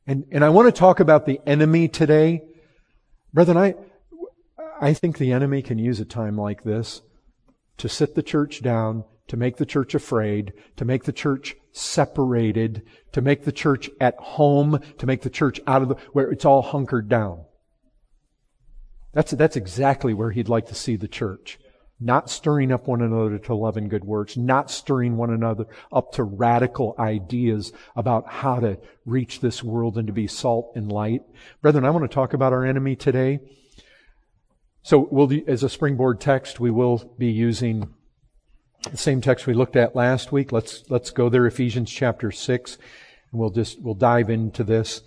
And I want to talk about the enemy today. Brethren, I think the enemy can use a time like this to sit the church down, to make the church afraid, to make the church separated, to make the church at home, to make the church where it's all hunkered down. That's exactly where he'd like to see the church. Not stirring up one another to love and good works, not stirring one another up to radical ideas about how to reach this world and to be salt and light. Brethren, I want to talk about our enemy today. So as a springboard text, we will be using the same text we looked at last week. Let's go there, Ephesians chapter 6, and we'll dive into this.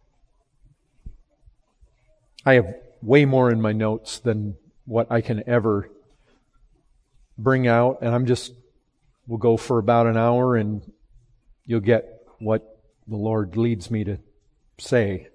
I have way more in my notes than what I can ever bring out, and we'll go for about an hour, and you'll get what the Lord leads me to say.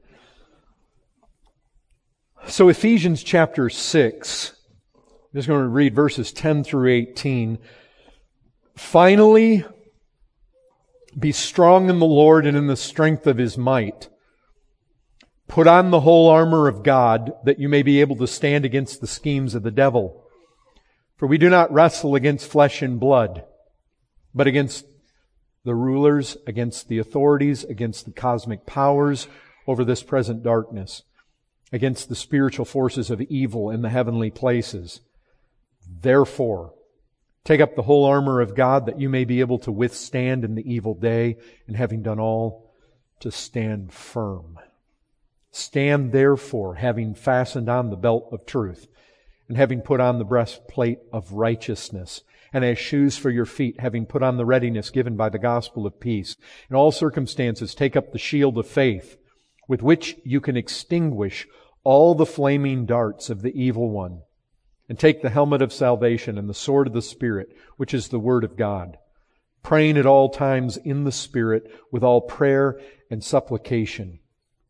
So Ephesians chapter 6, I'm just going to read verses 10 through 18. Finally, be strong in the Lord and in the strength of His might. Put on the whole armor of God, that you may be able to stand against the schemes of the devil. For we do not wrestle against flesh and blood, but against the rulers, against the authorities, against the cosmic powers over this present darkness, against the spiritual forces of evil in the heavenly places. Therefore, take up the whole armor of God, that you may be able to withstand in the evil day, and having done all, to stand firm. Stand therefore, having fastened on the belt of truth, and having put on the breastplate of righteousness, and as shoes for your feet, having put on the readiness given by the gospel of peace. In all circumstances, take up the shield of faith, with which you can extinguish all the flaming darts of the evil one, and take the helmet of salvation and the sword of the Spirit, which is the Word of God, praying at all times in the Spirit with all prayer and supplication.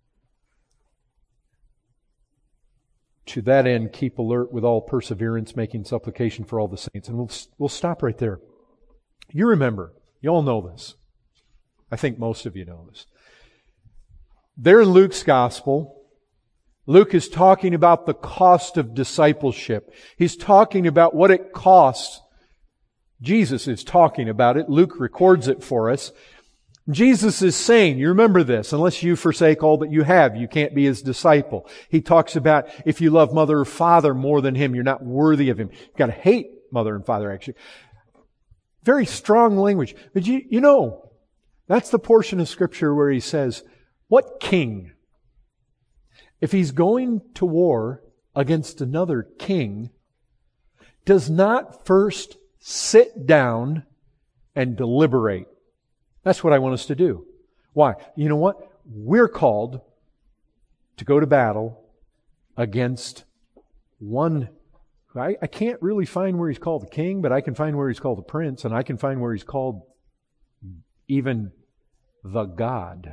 To that end, keep alert with all perseverance, making supplication for all the saints. And we'll stop right there. You remember, you all know this. I think most of you know this. There in Luke's Gospel, Luke is talking about the cost of discipleship. He's talking about what it costs. Jesus is talking about it. Luke records it for us. Jesus is saying, you remember this, unless you forsake all that you have, you can't be His disciple. He talks about if you love mother or father more than Him, you're not worthy of Him. You've got to hate mother and father, actually. Very strong language. But you know, that's the portion of Scripture where He says, what king, if he's going to war against another king, does not first sit down and deliberate? That's what I want us to do. Why? You know what? We're called to go to battle against one. I can't really find where He's called the king, but I can find where He's called the prince, and I can find where He's called even the God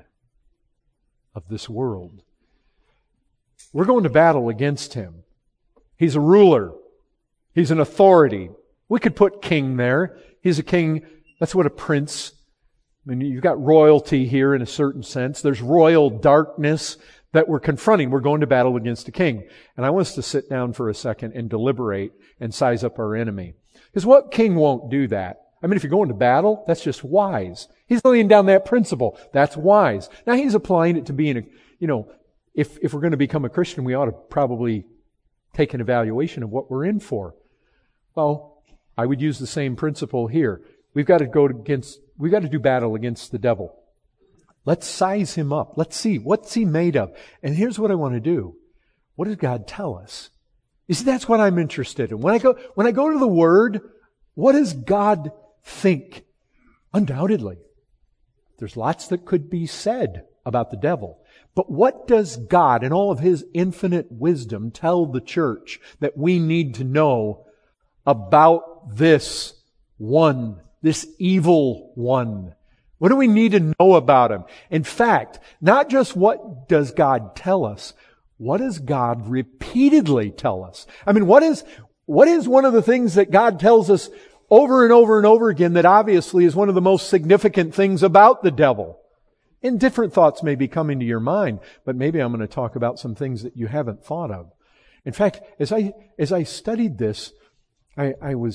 of this world. We're going to battle against him. He's a ruler. He's an authority. We could put king there. He's a king. That's what a prince. I mean, you've got royalty here in a certain sense. There's royal darkness that we're confronting. We're going to battle against a king. And I want us to sit down for a second and deliberate and size up our enemy. Because what king won't do that? I mean, if you're going to battle, that's just wise. He's laying down that principle. That's wise. Now he's applying it to being if we're going to become a Christian, we ought to probably take an evaluation of what we're in for. Well, I would use the same principle here. We've got to do battle against the devil. Let's size him up. Let's see, what's he made of? And here's what I want to do. What does God tell us? You see, that's what I'm interested in. When I go to the Word, what does God think? Undoubtedly, there's lots that could be said about the devil. But what does God, in all of His infinite wisdom, tell the church that we need to know about this one, this evil one? What do we need to know about him? In fact, not just what does God tell us, what does God repeatedly tell us? I mean, what is one of the things that God tells us over and over and over again that obviously is one of the most significant things about the devil? And different thoughts may be coming to your mind, but maybe I'm going to talk about some things that you haven't thought of. In fact, as I studied this, I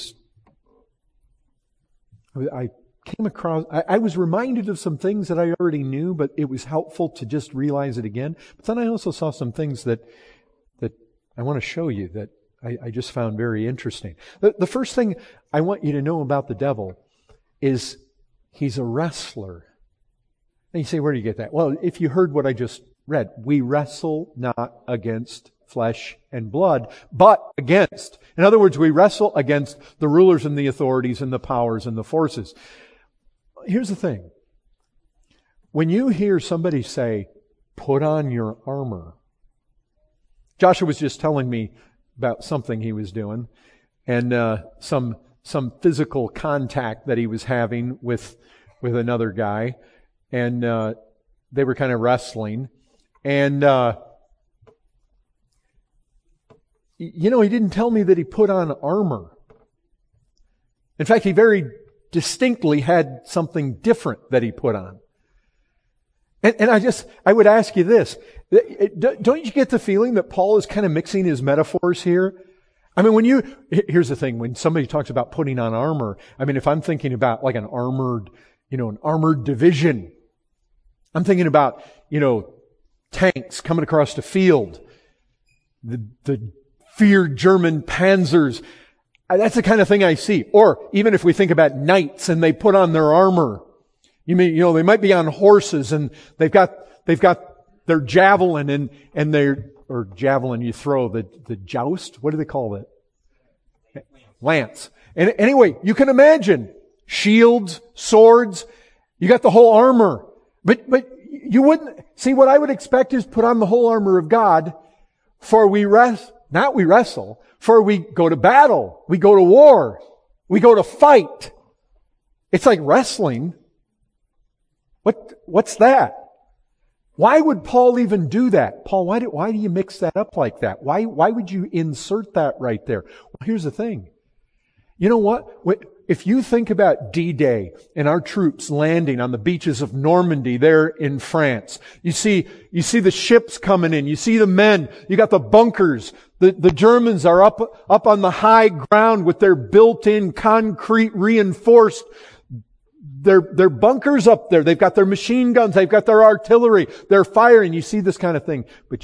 came across, I was reminded of some things that I already knew, but it was helpful to just realize it again. But then I also saw some things that I want to show you that I just found very interesting. The first thing I want you to know about the devil is he's a wrestler. And you say, where do you get that? Well, if you heard what I just read, we wrestle not against flesh and blood, but against. In other words, we wrestle against the rulers and the authorities and the powers and the forces. Here's the thing. When you hear somebody say, put on your armor. Joshua was just telling me about something he was doing and some physical contact that he was having with another guy. And they were kind of wrestling. And he didn't tell me that he put on armor. In fact, he very distinctly had something different that he put on. And I would ask you this. Don't you get the feeling that Paul is kind of mixing his metaphors here? I mean, here's the thing. When somebody talks about putting on armor, I mean, if I'm thinking about like an armored division, I'm thinking about, tanks coming across the field, the feared German panzers. That's the kind of thing I see. Or even if we think about knights and they put on their armor, they might be on horses and they've got their javelin or javelin you throw, the joust. What do they call it? Lance. And anyway, you can imagine shields, swords. You got the whole armor. But you wouldn't see what I would expect is put on the whole armor of God, for we wrestle, for we go to battle, we go to war, we go to fight. It's like wrestling. What's that? Why would Paul even do that? Paul, why do you mix that up like that? Why would you insert that right there? Well, here's the thing. You know what? If you think about D-Day and our troops landing on the beaches of Normandy there in France, you see the ships coming in, you see the men, you got the bunkers, the Germans are up on the high ground with their built-in concrete reinforced, their bunkers up there, they've got their machine guns, they've got their artillery, they're firing, you see this kind of thing. But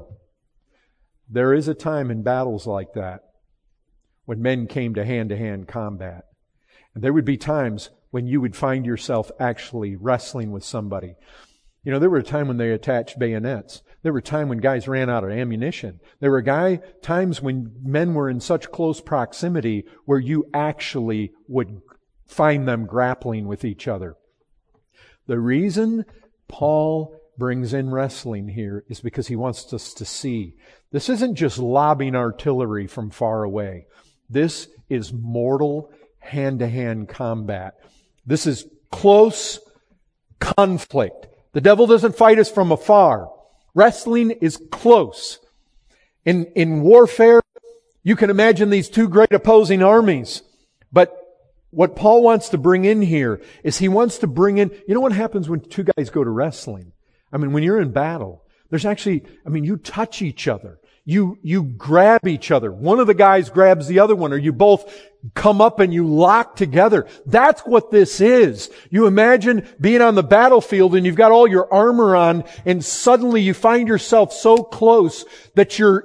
there is a time in battles like that when men came to hand combat. And there would be times when you would find yourself actually wrestling with somebody. There were a time when they attached bayonets. There were a time when guys ran out of ammunition. There were times when men were in such close proximity where you actually would find them grappling with each other. The reason Paul brings in wrestling here is because he wants us to see this isn't just lobbing artillery from far away. This is mortal hand-to-hand combat. This is close conflict. The devil doesn't fight us from afar. Wrestling is close. In warfare, you can imagine these two great opposing armies. But what Paul wants to bring in here is he wants to bring in, what happens when two guys go to wrestling? I mean, when you're in battle, you touch each other. You grab each other. One of the guys grabs the other one, or you both come up and you lock together. That's what this is. You imagine being on the battlefield and you've got all your armor on, and suddenly you find yourself so close that you're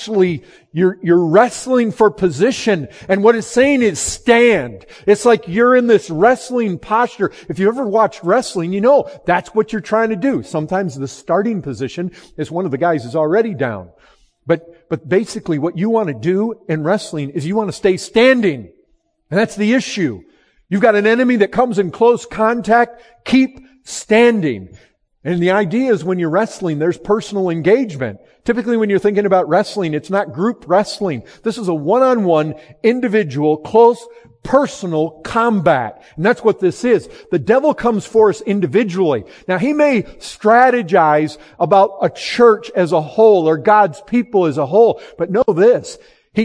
wrestling for position. And what it's saying is stand. It's like you're in this wrestling posture. If you ever watched wrestling, that's what you're trying to do. Sometimes the starting position is one of the guys is already down. But basically what you want to do in wrestling is you want to stay standing. And that's the issue. You've got an enemy that comes in close contact. Keep standing. And the idea is when you're wrestling, there's personal engagement. Typically when you're thinking about wrestling, it's not group wrestling. This is a one-on-one, individual, close, personal combat. And that's what this is. The devil comes for us individually. Now, he may strategize about a church as a whole or God's people as a whole, but know this.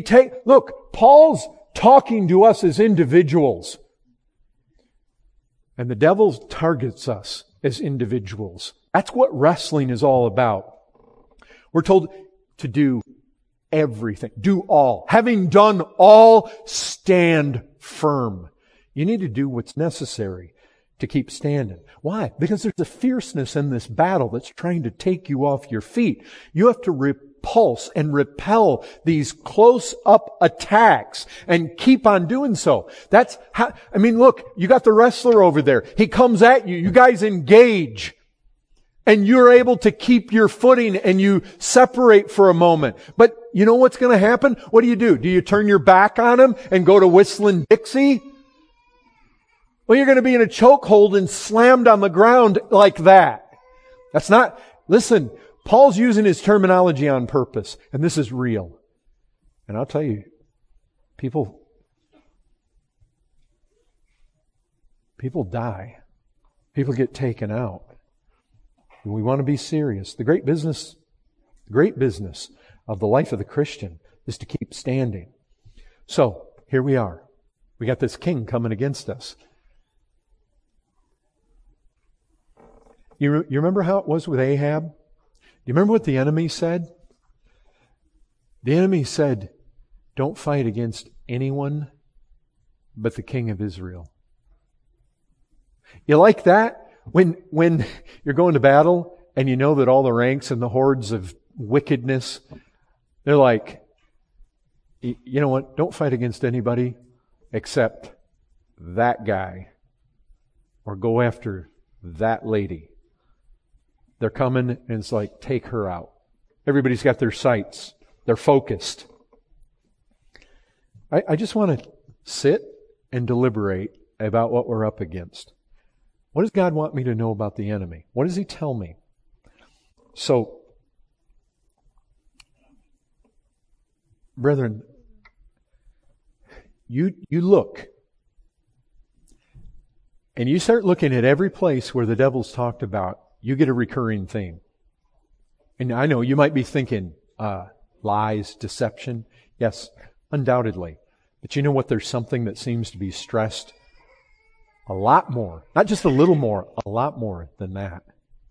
Paul's talking to us as individuals. And the devil targets us as individuals. That's what wrestling is all about. We're told to do everything. Do all. Having done all, stand firm. You need to do what's necessary to keep standing. Why? Because there's a fierceness in this battle that's trying to take you off your feet. You have to repulse and repel these close-up attacks and keep on doing so. That's how, look, you got the wrestler over there. He comes at you. You guys engage. And you're able to keep your footing and you separate for a moment. But you know what's going to happen? What do? Do you turn your back on him and go to whistling Dixie? Well, you're going to be in a chokehold and slammed on the ground like that. That's not, listen, Paul's using his terminology on purpose, and this is real. And I'll tell you, people die. People get taken out. And we want to be serious. The great business of the life of the Christian is to keep standing. So, here we are. We got this king coming against us. You remember how it was with Ahab? Do you remember what the enemy said? The enemy said, don't fight against anyone but the king of Israel. You like that? When you're going to battle and you know that all the ranks and the hordes of wickedness, they're like, you know what? Don't fight against anybody except that guy, or go after that lady. They're coming, and it's like, take her out. Everybody's got their sights. They're focused. I just want to sit and deliberate about what we're up against. What does God want me to know about the enemy? What does He tell me? So, brethren, you look, and you start looking at every place where the devil's talked about, you get a recurring theme. And I know you might be thinking, lies, deception. Yes, undoubtedly. But you know what? There's something that seems to be stressed a lot more. Not just a little more, a lot more than that.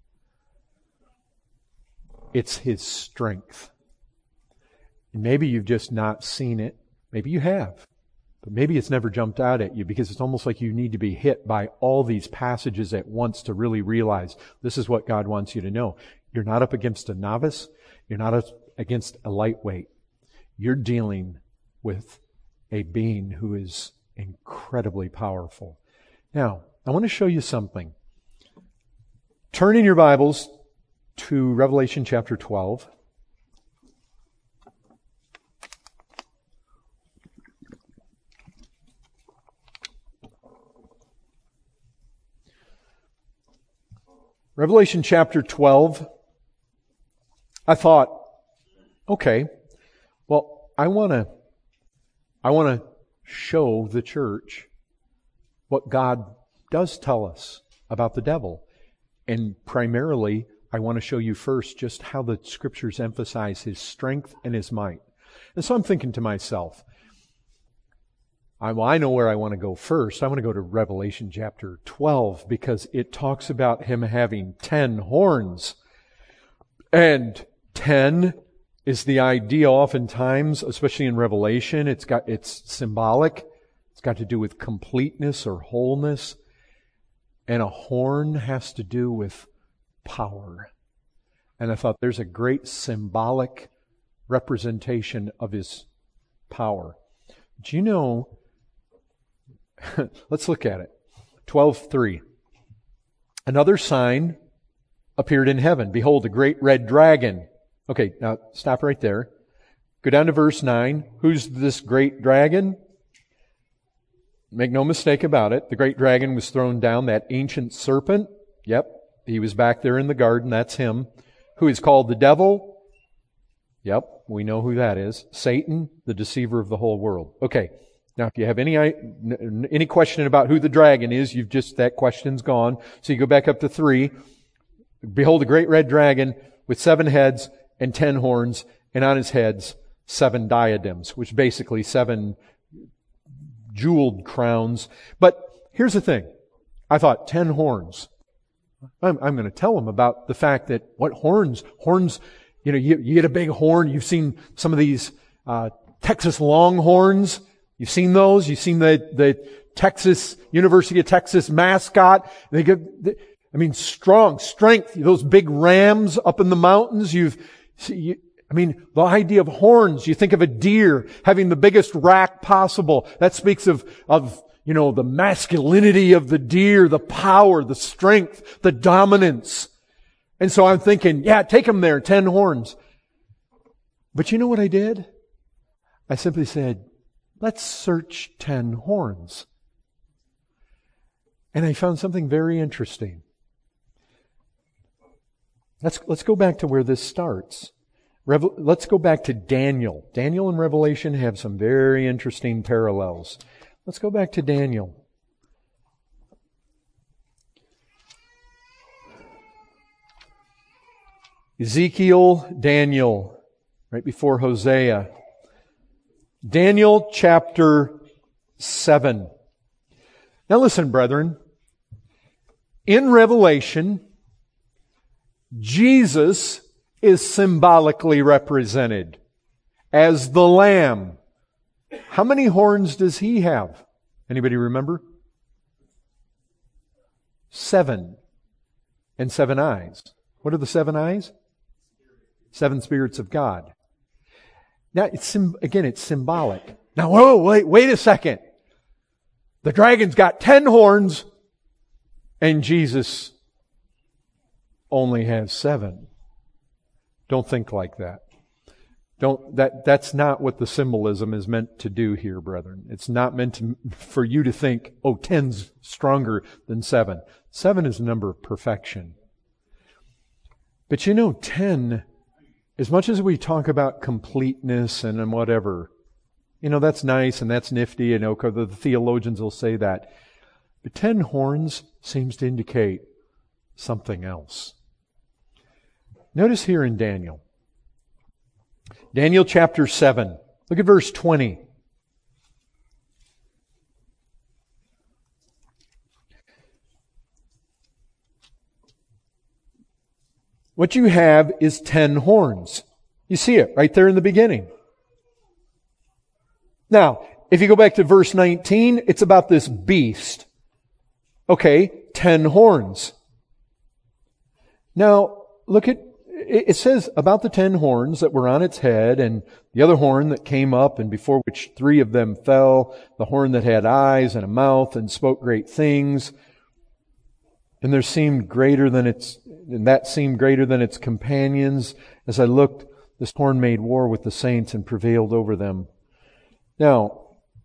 It's his strength. And maybe you've just not seen it. Maybe you have. But maybe it's never jumped out at you because it's almost like you need to be hit by all these passages at once to really realize this is what God wants you to know. You're not up against a novice. You're not up against a lightweight. You're dealing with a being who is incredibly powerful. Now, I want to show you something. Turn in your Bibles to Revelation chapter 12. Revelation chapter 12. I thought, okay, well, I want to show the church what God does tell us about the devil. And primarily, I want to show you first just how the Scriptures emphasize his strength and his might. And so I'm thinking to myself, I know where I want to go first. I want to go to Revelation chapter 12 because it talks about him having 10 horns. And 10 is the idea oftentimes, especially in Revelation. It's symbolic. It's got to do with completeness or wholeness. And a horn has to do with power. And I thought there's a great symbolic representation of his power. Do you know, let's look at it. 12:3. Another sign appeared in heaven. Behold, a great red dragon. Okay, now stop right there. Go down to verse 9. Who's this great dragon? Make no mistake about it. The great dragon was thrown down, that ancient serpent. Yep, he was back there in the garden. That's him. Who is called the devil. Yep, we know who that is. Satan, the deceiver of the whole world. Okay, now if you have any question about who the dragon is, that question's gone. So you go back up to 3. Behold, a great red dragon with 7 heads and 10 horns, and on his heads 7 diadems, which basically 7 jeweled crowns. But here's the thing. I thought 10 horns. I'm going to tell them about the fact that what horns, you get a big horn. You've seen some of these Texas Longhorns. You've seen those. You've seen the University of Texas mascot. Strong strength. Those big rams up in the mountains. The idea of horns. You think of a deer having the biggest rack possible. That speaks of the masculinity of the deer, the power, the strength, the dominance. And so I'm thinking, yeah, take them there, 10 horns. But you know what I did? I simply said, let's search 10 horns. And I found something very interesting. Let's go back to where this starts. Let's go back to Daniel. Daniel and Revelation have some very interesting parallels. Let's go back to Daniel. Ezekiel, Daniel, right before Hosea. Daniel chapter 7. Now listen, brethren. In Revelation, Jesus is symbolically represented as the Lamb. How many horns does He have? Anybody remember? 7. And 7 eyes. What are the 7 eyes? 7 spirits of God. Now, it's symbolic. Now, wait a second. The dragon's got 10 horns, and Jesus only has 7. Don't think like that. That's not what the symbolism is meant to do here, brethren. It's not meant for you to think, 10's stronger than 7. 7 is a number of perfection. But 10, as much as we talk about completeness and whatever, that's nice and that's nifty, and the theologians will say that. But 10 horns seems to indicate something else. Notice here in Daniel. Daniel chapter 7. Look at verse 20. What you have is 10 horns. You see it right there in the beginning. Now, if you go back to verse 19, it's about this beast. Okay, 10 horns. Now, look at, it says about the 10 horns that were on its head, and the other horn that came up, and before which 3 of them fell, the horn that had eyes and a mouth and spoke great things. And that seemed greater than its companions. As I looked, this horn made war with the saints and prevailed over them. Now,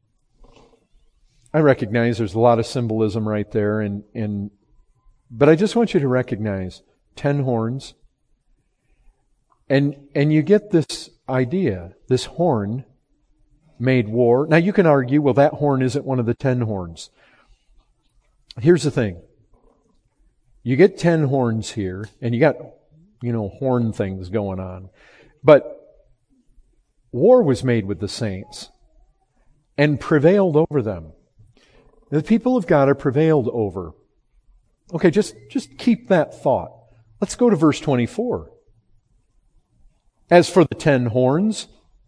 I recognize there's a lot of symbolism right there, but I just want you to recognize 10 horns, and you get this idea. This horn made war. Now you can argue, well, that horn isn't one of the 10 horns. Here's the thing. You get 10 horns here, and you got, horn things going on. But war was made with the saints and prevailed over them. The people of God are prevailed over. Okay, just keep that thought. Let's go to verse 24. As for the 10 horns,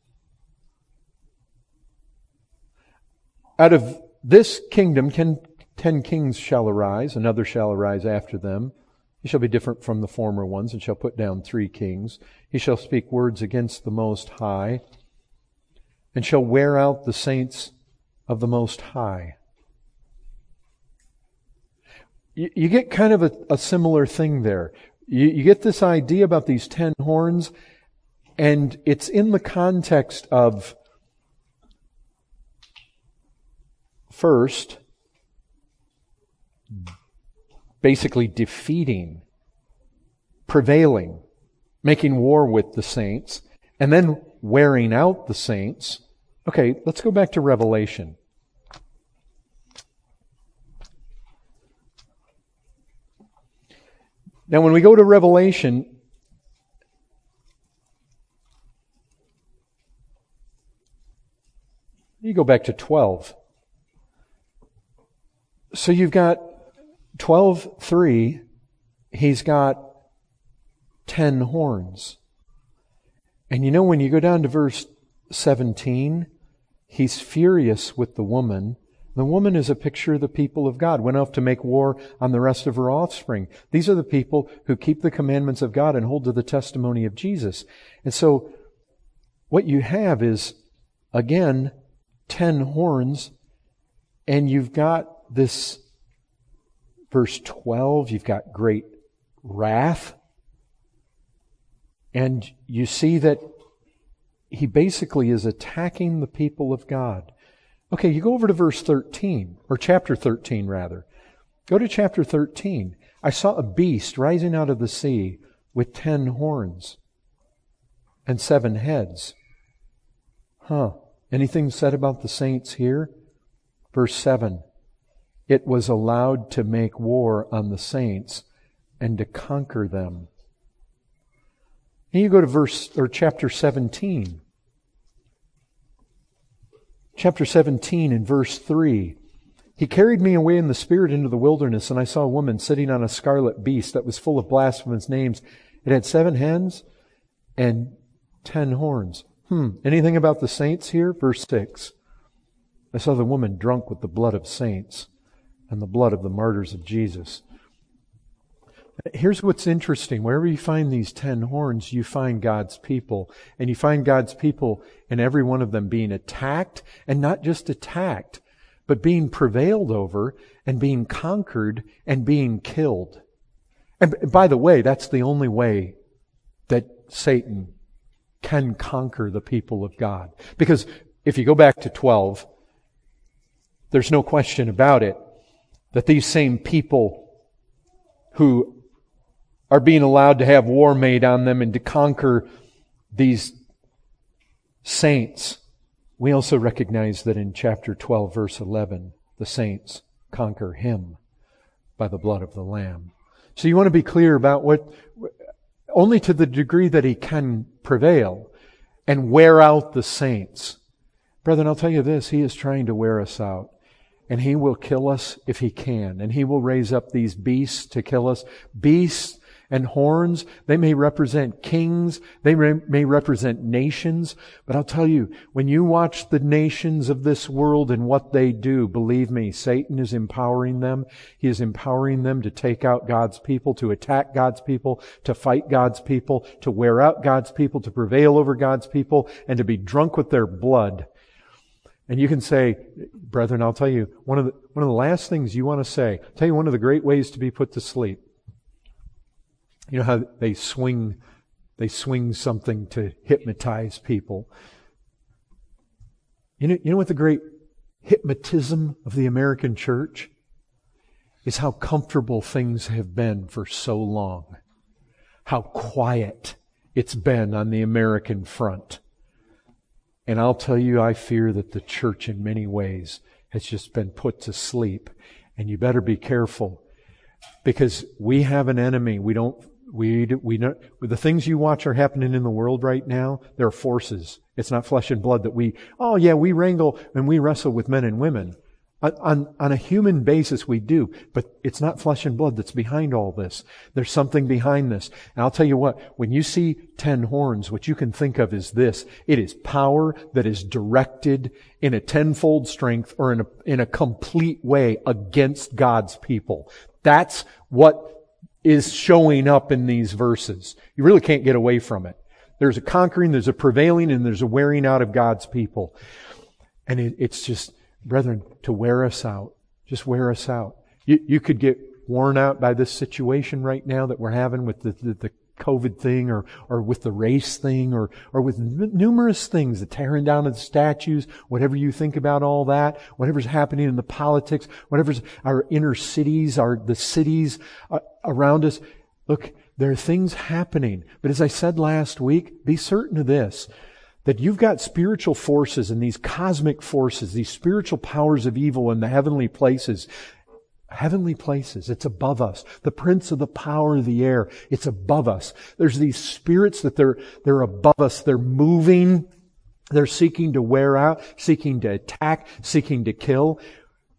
out of this kingdom 10 kings shall arise, another shall arise after them. He shall be different from the former ones, and shall put down 3 kings. He shall speak words against the Most High, and shall wear out the saints of the Most High. You get kind of a similar thing there. You get this idea about these 10 horns, and it's in the context of, first, basically defeating, prevailing, making war with the saints, and then wearing out the saints. Okay, let's go back to Revelation. Now, when we go to Revelation, you go back to 12. So you've got 12:3 he's got 10 horns. And you know, when you go down to verse 17, he's furious with the woman. The woman is a picture of the people of God, went off to make war on the rest of her offspring. These are the people who keep the commandments of God and hold to the testimony of Jesus. And so what you have is, again, 10 horns, and you've got this, verse 12, you've got great wrath. And you see that he basically is attacking the people of God. Okay, you go over to verse 13, or chapter 13 rather. Go to chapter 13. I saw a beast rising out of the sea with 10 horns and 7 heads. Anything said about the saints here? Verse 7. It was allowed to make war on the saints and to conquer them. And you go to chapter 17. Chapter 17 and verse 3. He carried me away in the Spirit into the wilderness, and I saw a woman sitting on a scarlet beast that was full of blasphemous names. It had 7 heads and 10 horns. Anything about the saints here? Verse 6. I saw the woman drunk with the blood of saints and the blood of the martyrs of Jesus. Here's what's interesting. Wherever you find these 10 horns, you find God's people. And you find God's people in every one of them being attacked, and not just attacked, but being prevailed over and being conquered and being killed. And by the way, that's the only way that Satan can conquer the people of God. Because if you go back to 12, there's no question about it that these same people who are being allowed to have war made on them and to conquer these saints. We also recognize that in chapter 12, verse 11, the saints conquer him by the blood of the Lamb. So you want to be clear about only to the degree that he can prevail and wear out the saints. Brethren, I'll tell you this, he is trying to wear us out. And he will kill us if he can. And he will raise up these beasts to kill us. Beasts and horns, they may represent kings, they may represent nations, but I'll tell you, when you watch the nations of this world and what they do, believe me, Satan is empowering them. He is empowering them to take out God's people, to attack God's people, to fight God's people, to wear out God's people, to prevail over God's people, and to be drunk with their blood. And you can say, brethren, I'll tell you, one of the last things you want to say, I'll tell you one of the great ways to be put to sleep. You know how they swing something to hypnotize people. You know what the great hypnotism of the American church is? How comfortable things have been for so long. How quiet it's been on the American front. And I'll tell you, I fear that the church in many ways has just been put to sleep. And you better be careful, because we have an enemy. We don't, the things you watch are happening in the world right now. There are forces. It's not flesh and blood that we wrangle and we wrestle with men and women. On a human basis we do, but it's not flesh and blood that's behind all this. There's something behind this. And I'll tell you what, when you see 10 horns, what you can think of is this. It is power that is directed in a tenfold strength or in a complete way against God's people. That's what is showing up in these verses. You really can't get away from it. There's a conquering, there's a prevailing, and there's a wearing out of God's people. And it's just, brethren, to wear us out. Just wear us out. You could get worn out by this situation right now that we're having with the COVID thing or with the race thing or with numerous things, the tearing down of the statues, whatever you think about all that, whatever's happening in the politics, whatever's our inner cities, the cities around us. Look, there are things happening. But as I said last week, be certain of this, that you've got spiritual forces and these cosmic forces, these spiritual powers of evil in the heavenly places. Heavenly places. It's above us. The prince of the power of the air. It's above us. There's these spirits that they're above us. They're moving. They're seeking to wear out, seeking to attack, seeking to kill.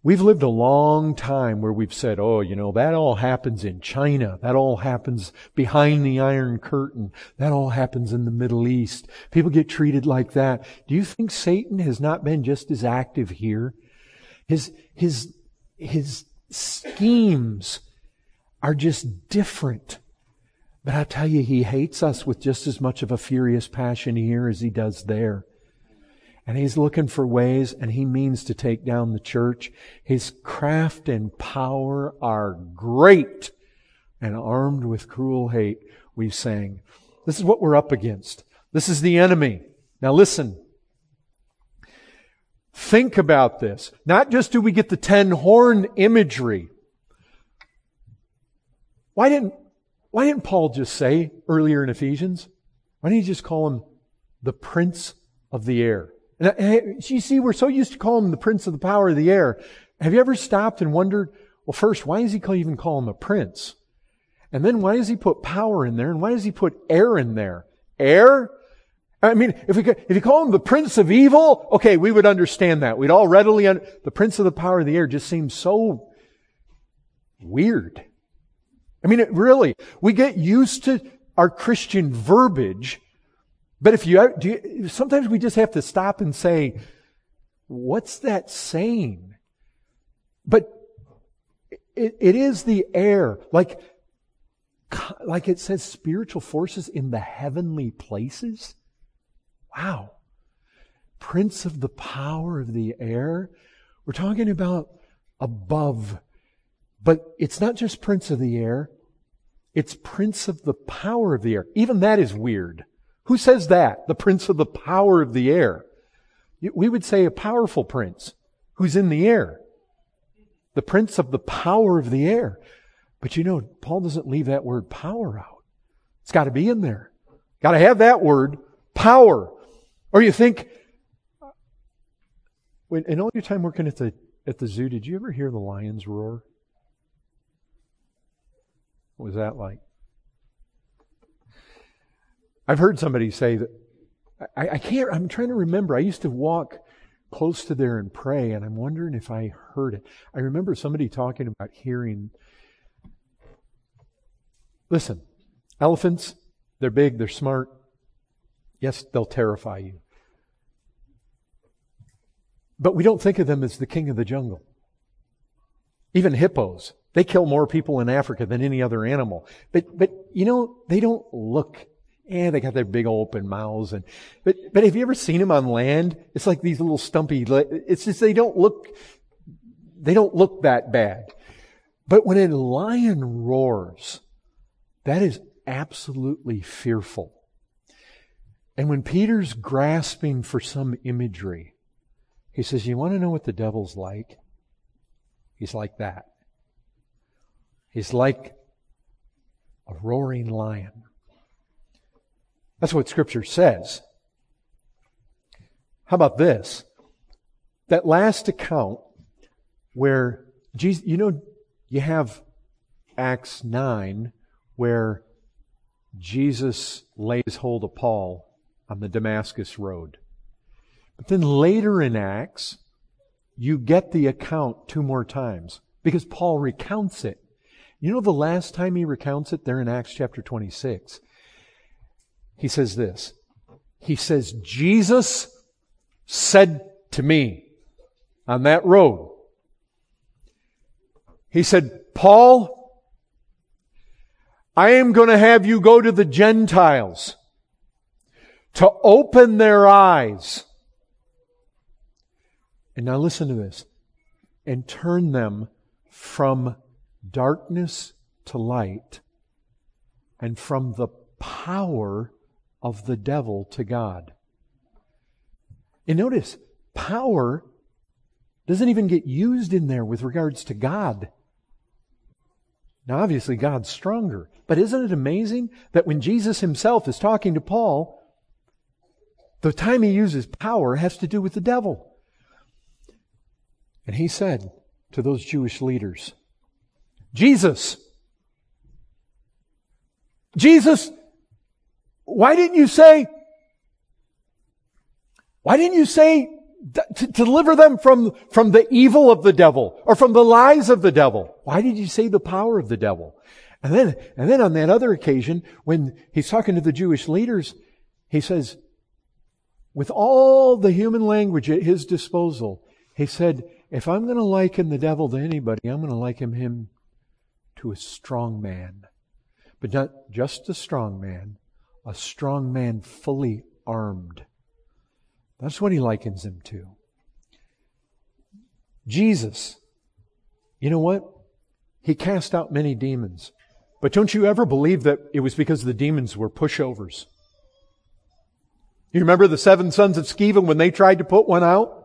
We've lived a long time where we've said, oh, that all happens in China. That all happens behind the Iron Curtain. That all happens in the Middle East. People get treated like that. Do you think Satan has not been just as active here? His schemes are just different. But I tell you, he hates us with just as much of a furious passion here as he does there. And he's looking for ways, and he means to take down the church. His craft and power are great. And armed with cruel hate, we sang. This is what we're up against. This is the enemy. Now listen. Think about this. Not just do we get the 10 horn imagery. Why didn't Paul just say earlier in Ephesians? Why didn't he just call him the prince of the air? And you see, we're so used to calling him the prince of the power of the air. Have you ever stopped and wondered, well, first, why does he even call him a prince? And then why does he put power in there? And why does he put air in there? Air? I mean, if you call him the prince of evil, okay, we would understand that. We'd all readily the prince of the power of the air just seems so weird. I mean, we get used to our Christian verbiage. But sometimes we just have to stop and say, what's that saying? But it is the air. Like it says spiritual forces in the heavenly places. Wow. Prince of the power of the air. We're talking about above. But it's not just prince of the air. It's prince of the power of the air. Even that is weird. Who says that? The prince of the power of the air. We would say a powerful prince who's in the air. The prince of the power of the air. But Paul doesn't leave that word power out. It's got to be in there. Got to have that word, power. Or you think, in all your time working at the zoo, did you ever hear the lions roar? What was that like? I've heard somebody say that, I'm trying to remember. I used to walk close to there and pray, and I'm wondering if I heard it. I remember somebody talking about hearing. Listen, elephants, they're big, they're smart. Yes, they'll terrify you. But we don't think of them as the king of the jungle. Even hippos, they kill more people in Africa than any other animal. But they don't look. They got their big open mouths, but have you ever seen them on land? It's like these little stumpy. It's just they don't look that bad. But when a lion roars, that is absolutely fearful. And when Peter's grasping for some imagery, he says, "You want to know what the devil's like? He's like that. He's like a roaring lion." That's what Scripture says. How about this? That last account where Jesus, you have Acts 9 where Jesus lays hold of Paul on the Damascus road. But then later in Acts, you get the account 2 more times because Paul recounts it. The last time he recounts it, there in Acts chapter 26. He says this. He says, Jesus said to me on that road, he said, Paul, I am going to have you go to the Gentiles to open their eyes. And now listen to this. And turn them from darkness to light and from the power of the devil to God. And notice, power doesn't even get used in there with regards to God. Now obviously God's stronger. But isn't it amazing that when Jesus himself is talking to Paul, the time he uses power has to do with the devil. And he said to those Jewish leaders, Jesus, why didn't you say To deliver them from the evil of the devil or from the lies of the devil. Why did you say the power of the devil? And then on that other occasion, when he's talking to the Jewish leaders, he says, with all the human language at his disposal, he said, if I'm going to liken the devil to anybody, I'm going to liken him to a strong man. But not just a strong man fully armed. That's what he likens him to. Jesus, you know what? He cast out many demons. But don't you ever believe that it was because the demons were pushovers? You remember the 7 sons of Sceva when they tried to put one out?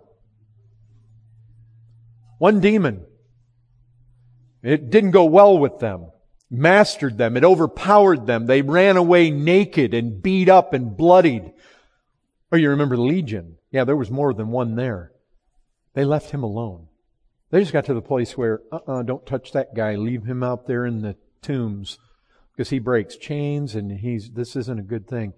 One demon. It didn't go well with them. Mastered them. It overpowered them. They ran away naked and beat up and bloodied. Or you remember Legion. Yeah, there was more than one there. They left him alone. They just got to the place where, don't touch that guy. Leave him out there in the tombs. Because he breaks chains and this isn't a good thing.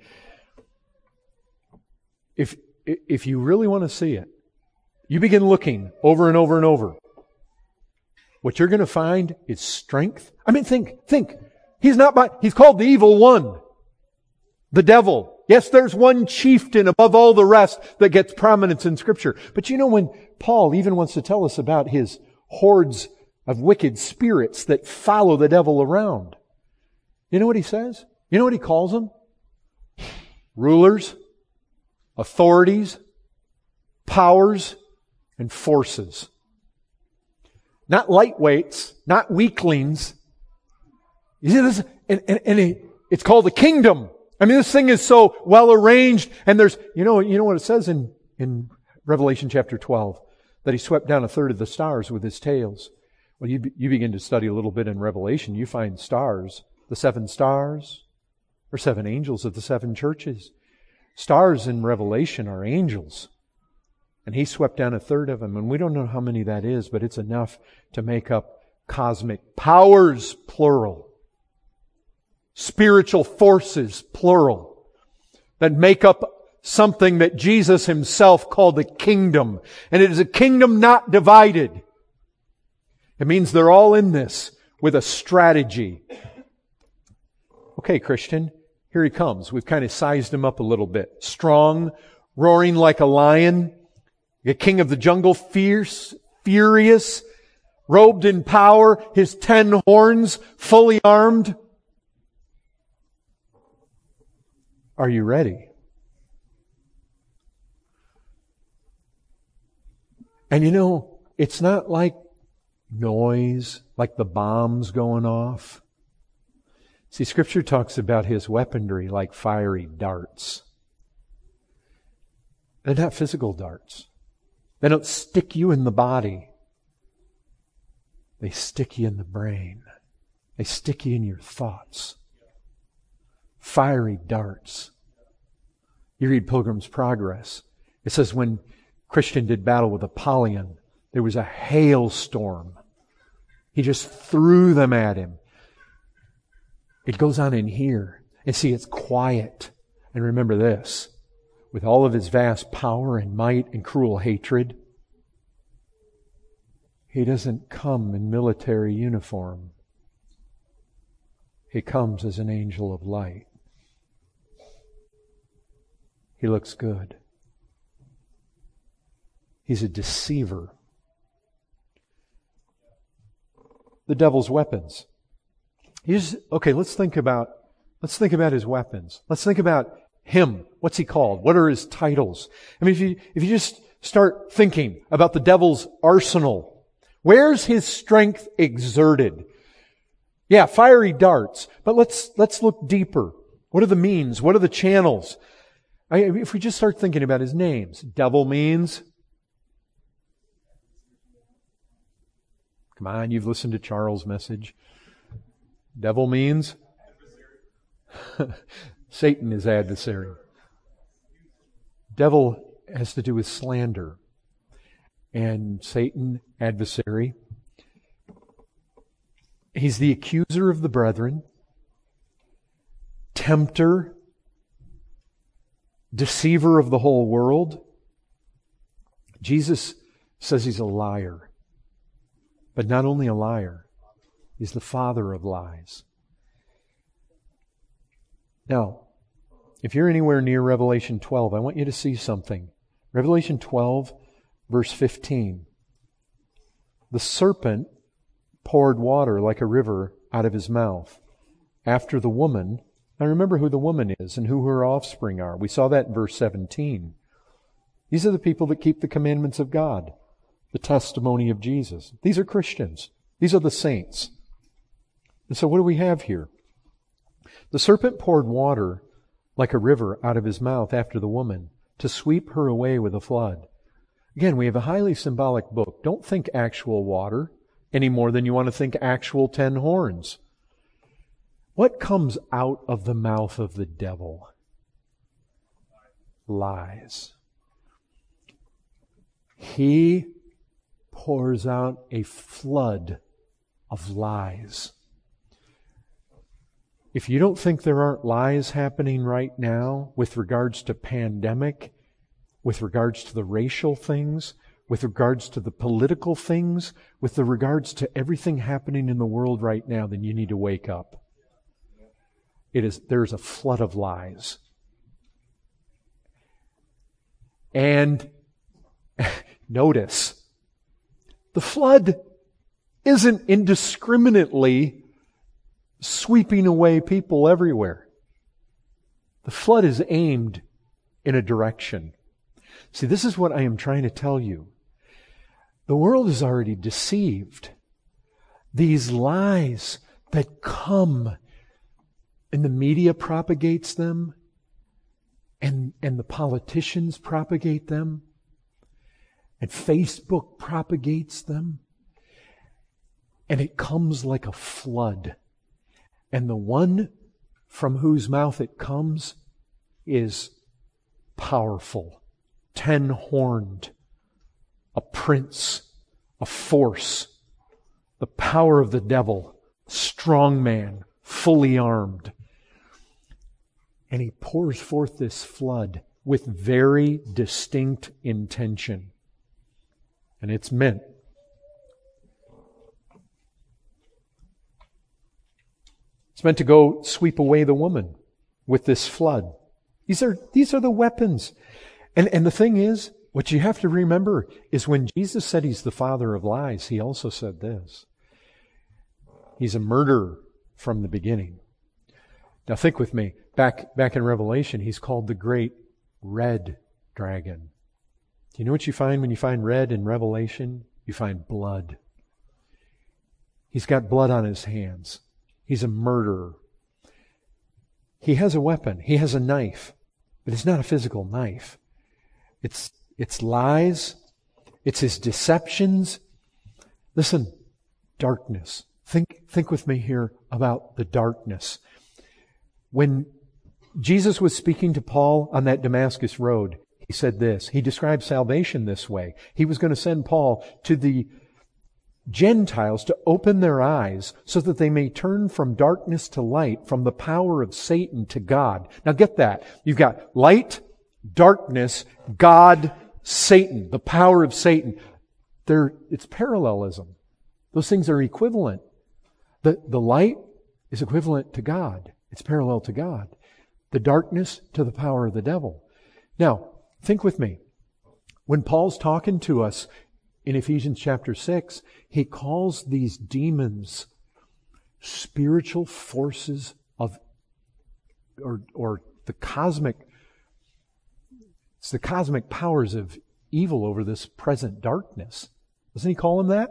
If you really want to see it, you begin looking over and over and over. What you're going to find is strength. I mean, think. He's called the evil one. The devil. Yes, there's one chieftain above all the rest that gets prominence in Scripture. But you know, when Paul even wants to tell us about his hordes of wicked spirits that follow the devil around, you know what he says? You know what he calls them? Rulers, authorities, powers, and forces. Not lightweights, not weaklings. You see this? And it's called the kingdom. I mean, this thing is so well arranged, and there's, you know what it says in Revelation chapter 12, that he swept down 1/3 of the stars with his tails. Well, you begin to study a little bit in Revelation, you find stars. The 7 stars are 7 angels of the 7 churches. Stars in Revelation are angels. And he swept down 1/3 of them, and we don't know how many that is, but it's enough to make up cosmic powers, plural. Spiritual forces, plural, that make up something that Jesus himself called the kingdom. And it is a kingdom not divided. It means they're all in this with a strategy. Okay, Christian, here he comes. We've kind of sized him up a little bit. Strong, roaring like a lion, a king of the jungle, fierce, furious, robed in power, his 10 horns, fully armed. Are you ready? And you know, it's not like noise, like the bombs going off. See, Scripture talks about his weaponry like fiery darts. They're not physical darts. They don't stick you in the body. They stick you in the brain. They stick you in your thoughts. Fiery darts. You read Pilgrim's Progress. It says when Christian did battle with Apollyon, there was a hailstorm. He just threw them at him. It goes on in here. And see, it's quiet. And remember this. With all of his vast power and might and cruel hatred, he doesn't come in military uniform. He comes as an angel of light. He looks good. He's a deceiver. The devil's weapons. Let's think about his weapons. Let's think about him. What's he called? What are his titles? I mean, if you just start thinking about the devil's arsenal, where's his strength exerted? Yeah, fiery darts. But let's look deeper. What are the means? What are the channels? If we just start thinking about his names, devil means, come on, you've listened to Charles' message. Devil means Satan is adversary. Devil has to do with slander. And Satan, adversary. He's the accuser of the brethren, tempter, deceiver of the whole world. Jesus says He's a liar. But not only a liar, He's the father of lies. Now, if you're anywhere near Revelation 12, I want you to see something. Revelation 12, verse 15. The serpent poured water like a river out of his mouth after the woman. Now remember who the woman is and who her offspring are. We saw that in verse 17. These are the people that keep the commandments of God, the testimony of Jesus. These are Christians. These are the saints. And so what do we have here? The serpent poured water like a river out of his mouth after the woman to sweep her away with a flood. Again, we have a highly symbolic book. Don't think actual water any more than you want to think actual 10 horns. What comes out of the mouth of the devil? Lies. He pours out a flood of lies. If you don't think there aren't lies happening right now with regards to pandemic, with regards to the racial things, with regards to the political things, with the regards to everything happening in the world right now, then you need to wake up. There's a flood of lies. And notice, the flood isn't indiscriminately sweeping away people everywhere. The flood is aimed in a direction. See, this is what I am trying to tell you. The world is already deceived. These lies that come, and the media propagates them, and the politicians propagate them, and Facebook propagates them, and it comes like a flood. And the one from whose mouth it comes is powerful, 10-horned, a prince, a force, the power of the devil, strong man, fully armed. And he pours forth this flood with very distinct intention. And it's meant to go sweep away the woman with this flood. These are the weapons. And the thing is, what you have to remember is when Jesus said He's the father of lies, He also said this. He's a murderer from the beginning. Now think with me. Back in Revelation, He's called the great red dragon. Do you know what you find when you find red in Revelation? You find blood. He's got blood on His hands. He's a murderer. He has a weapon. He has a knife. But it's not a physical knife. It's lies. It's his deceptions. Listen, darkness. Think with me here about the darkness. When Jesus was speaking to Paul on that Damascus road, He said this. He described salvation this way. He was going to send Paul to the Gentiles to open their eyes so that they may turn from darkness to light, from the power of Satan to God. Now get that. You've got light, darkness, God, Satan, the power of Satan. It's parallelism. Those things are equivalent. The light is equivalent to God. It's parallel to God. The darkness to the power of the devil. Now, think with me. When Paul's talking to us in Ephesians chapter 6, he calls these demons spiritual forces of, or the cosmic powers of evil over this present darkness. Doesn't he call them that?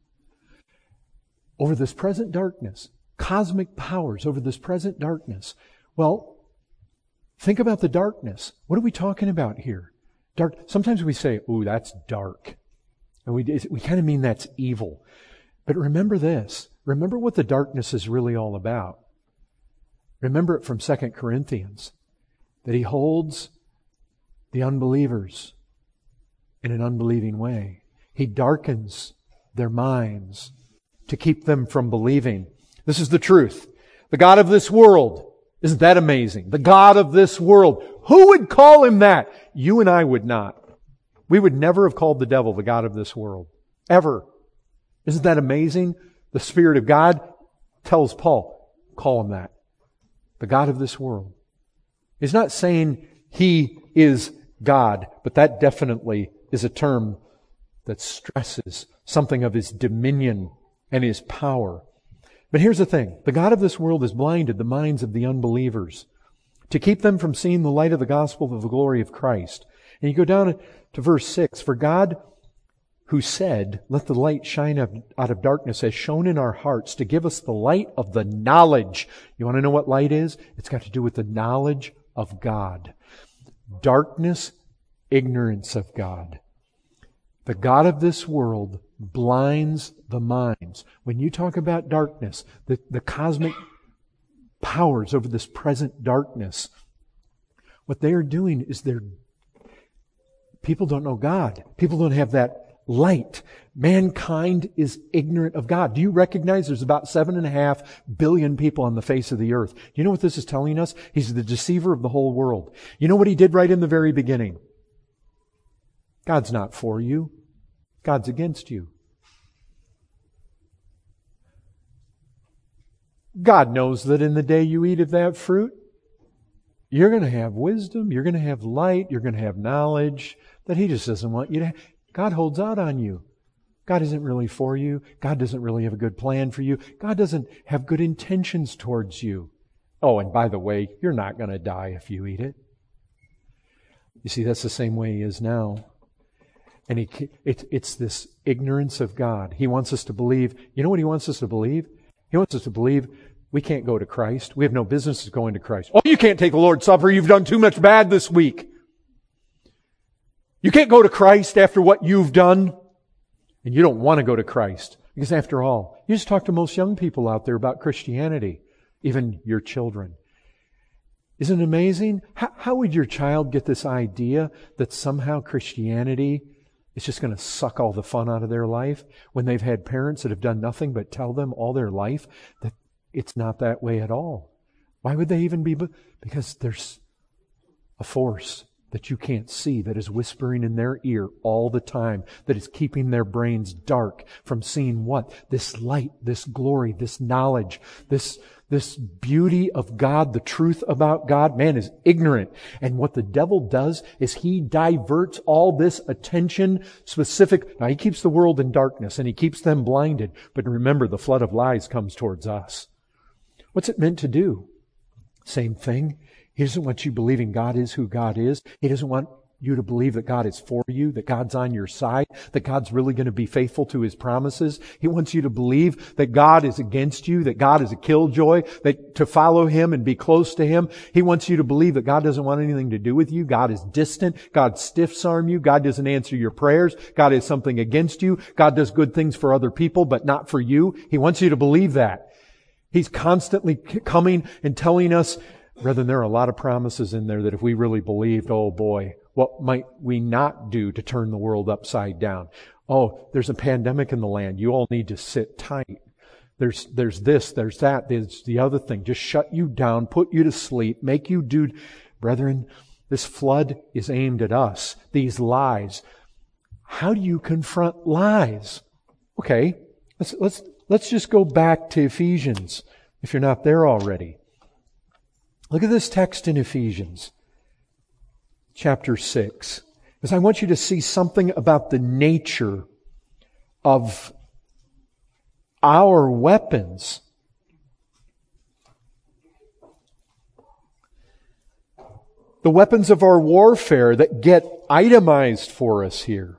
Over this present darkness. Cosmic powers over this present darkness. Well, think about the darkness. What are we talking about here? Dark. Sometimes we say, "Ooh, that's dark." And we kind of mean that's evil. But remember this. Remember what the darkness is really all about. Remember it from 2 Corinthians. That He holds the unbelievers in an unbelieving way. He darkens their minds to keep them from believing. This is the truth. The God of this world. Isn't that amazing? The God of this world. Who would call Him that? You and I would not. We would never have called the devil the god of this world. Ever. Isn't that amazing? The Spirit of God tells Paul, call him that. The god of this world. He's not saying he is God, but that definitely is a term that stresses something of his dominion and his power. But here's the thing. The god of this world has blinded the minds of the unbelievers to keep them from seeing the light of the gospel of the glory of Christ. And you go down to verse 6. For God, who said, let the light shine out of darkness, has shone in our hearts to give us the light of the knowledge. You want to know what light is? It's got to do with the knowledge of God. Darkness, ignorance of God. The god of this world blinds the minds. When you talk about darkness, the cosmic powers over this present darkness, what they are doing is people don't know God. People don't have that light. Mankind is ignorant of God. Do you recognize there's about 7.5 billion people on the face of the earth? Do you know what this is telling us? He's the deceiver of the whole world. You know what he did right in the very beginning? God's not for you. God's against you. God knows that in the day you eat of that fruit, you're going to have wisdom, you're going to have light, you're going to have knowledge that He just doesn't want you to have. God holds out on you. God isn't really for you. God doesn't really have a good plan for you. God doesn't have good intentions towards you. Oh, and by the way, you're not going to die if you eat it. You see, that's the same way He is now. And it's this ignorance of God. He wants us to believe. You know what He wants us to believe? He wants us to believe we can't go to Christ. We have no business going to Christ. Oh, you can't take the Lord's Supper. You've done too much bad this week. You can't go to Christ after what you've done. And you don't want to go to Christ. Because after all, you just talk to most young people out there about Christianity. Even your children. Isn't it amazing? How would your child get this idea that somehow Christianity is just going to suck all the fun out of their life when they've had parents that have done nothing but tell them all their life that it's not that way at all? Why would they even be? Because there's a force that you can't see that is whispering in their ear all the time, that is keeping their brains dark from seeing what? This light, this glory, this knowledge, this beauty of God, the truth about God. Man is ignorant. And what the devil does is he diverts all this attention specific. Now, he keeps the world in darkness and he keeps them blinded. But remember, the flood of lies comes towards us. What's it meant to do? Same thing. He doesn't want you believing God is who God is. He doesn't want you to believe that God is for you, that God's on your side, that God's really going to be faithful to His promises. He wants you to believe that God is against you, that God is a killjoy, that to follow Him and be close to Him. He wants you to believe that God doesn't want anything to do with you. God is distant. God stiff-arm you. God doesn't answer your prayers. God has something against you. God does good things for other people, but not for you. He wants you to believe that. He's constantly coming and telling us, brethren, there are a lot of promises in there that if we really believed, oh boy, what might we not do to turn the world upside down? Oh, there's a pandemic in the land. You all need to sit tight. There's this, there's that, there's the other thing. Just shut you down, put you to sleep, make you do. Brethren, this flood is aimed at us. These lies. How do you confront lies? Okay, let's just go back to Ephesians, if you're not there already. Look at this text in Ephesians, chapter 6. Because I want you to see something about the nature of our weapons. The weapons of our warfare that get itemized for us here.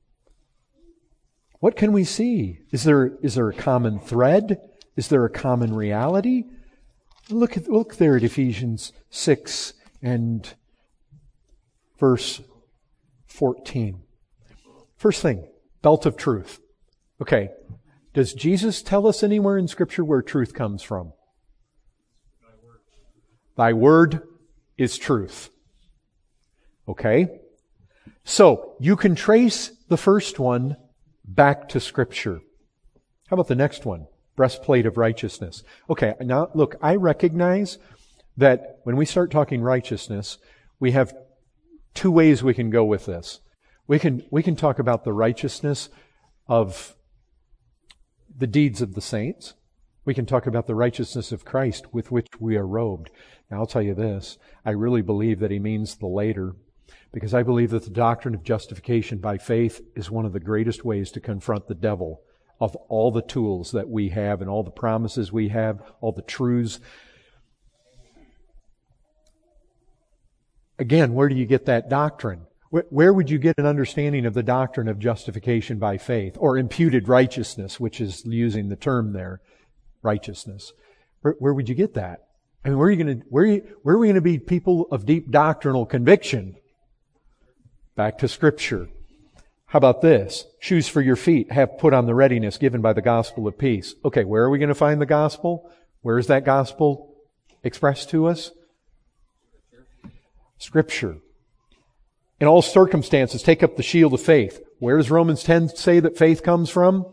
What can we see? Is there a common thread? Is there a common reality? Look there at Ephesians 6 and verse 14. First thing, belt of truth. Okay, does Jesus tell us anywhere in Scripture where truth comes from? Thy word is truth. Okay? So, you can trace the first one back to Scripture. How about the next one? Breastplate of righteousness. Okay, now look, I recognize that when we start talking righteousness, we have two ways we can go with this. We can talk about the righteousness of the deeds of the saints. We can talk about the righteousness of Christ with which we are robed. Now, I'll tell you this. I really believe that he means the later, because I believe that the doctrine of justification by faith is one of the greatest ways to confront the devil of all the tools that we have and all the promises we have, all the truths. Again, where do you get that doctrine? Where would you get an understanding of the doctrine of justification by faith, or imputed righteousness, which is using the term there, righteousness? Where would you get that? I mean, where are we going to be people of deep doctrinal conviction? Back to Scripture. How about this? Shoes for your feet, have put on the readiness given by the gospel of peace. Okay, where are we going to find the gospel? Where is that gospel expressed to us? Scripture. In all circumstances, take up the shield of faith. Where does Romans 10 say that faith comes from?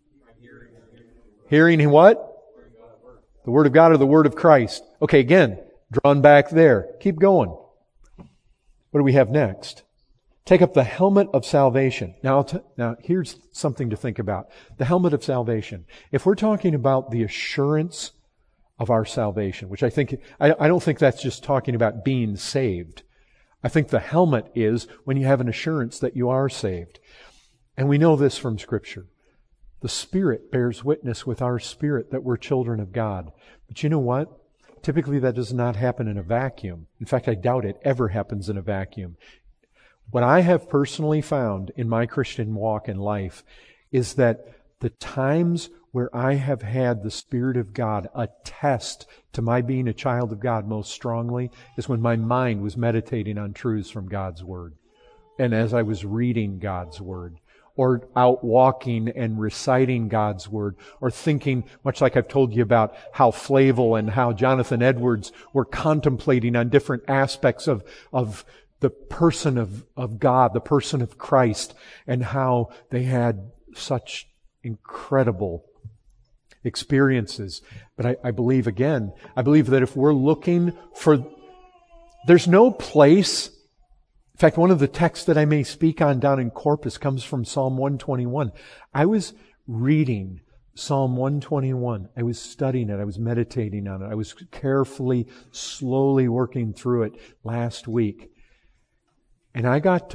Hearing what? The Word of God or the Word of Christ. Okay, again, drawn back there. Keep going. What do we have next? Take up the helmet of salvation. Now here's something to think about. The helmet of salvation. If we're talking about the assurance of our salvation, which I don't think that's just talking about being saved. I think the helmet is when you have an assurance that you are saved. And we know this from Scripture. The Spirit bears witness with our spirit that we're children of God. But you know what? Typically that does not happen in a vacuum. In fact, I doubt it ever happens in a vacuum. What I have personally found in my Christian walk in life is that the times where I have had the Spirit of God attest to my being a child of God most strongly is when my mind was meditating on truths from God's Word. And as I was reading God's Word, or out walking and reciting God's Word, or thinking, much like I've told you about how Flavel and how Jonathan Edwards were contemplating on different aspects of the person of God, the person of Christ, and how they had such incredible experiences. But I believe that if we're looking for, there's no place. In fact, one of the texts that I may speak on down in Corpus comes from Psalm 121. I was reading Psalm 121. I was studying it. I was meditating on it. I was carefully, slowly working through it last week. And I got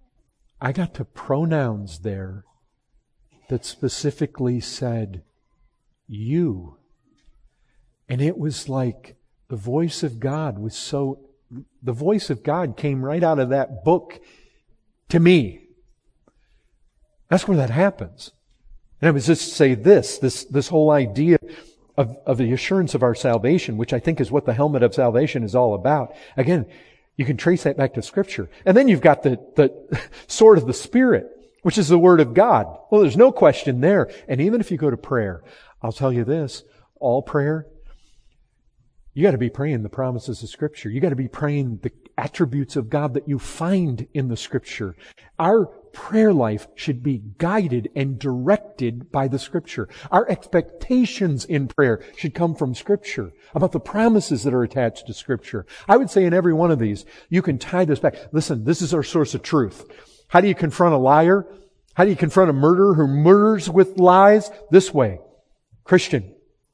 to pronouns there that specifically said, you. And it was like the voice of God the voice of God came right out of that book to me. That's where that happens. And I was just to say this whole idea of the assurance of our salvation, which I think is what the helmet of salvation is all about. Again, you can trace that back to Scripture. And then you've got the sword of the Spirit, which is the Word of God. Well, there's no question there. And even if you go to prayer, I'll tell you this, all prayer, you got to be praying the promises of Scripture. You got to be praying the attributes of God that you find in the Scripture. Our prayer life should be guided and directed by the Scripture. Our expectations in prayer should come from Scripture, about the promises that are attached to Scripture. I would say in every one of these, you can tie this back. Listen, this is our source of truth. How do you confront a liar? How do you confront a murderer who murders with lies? This way. Christian,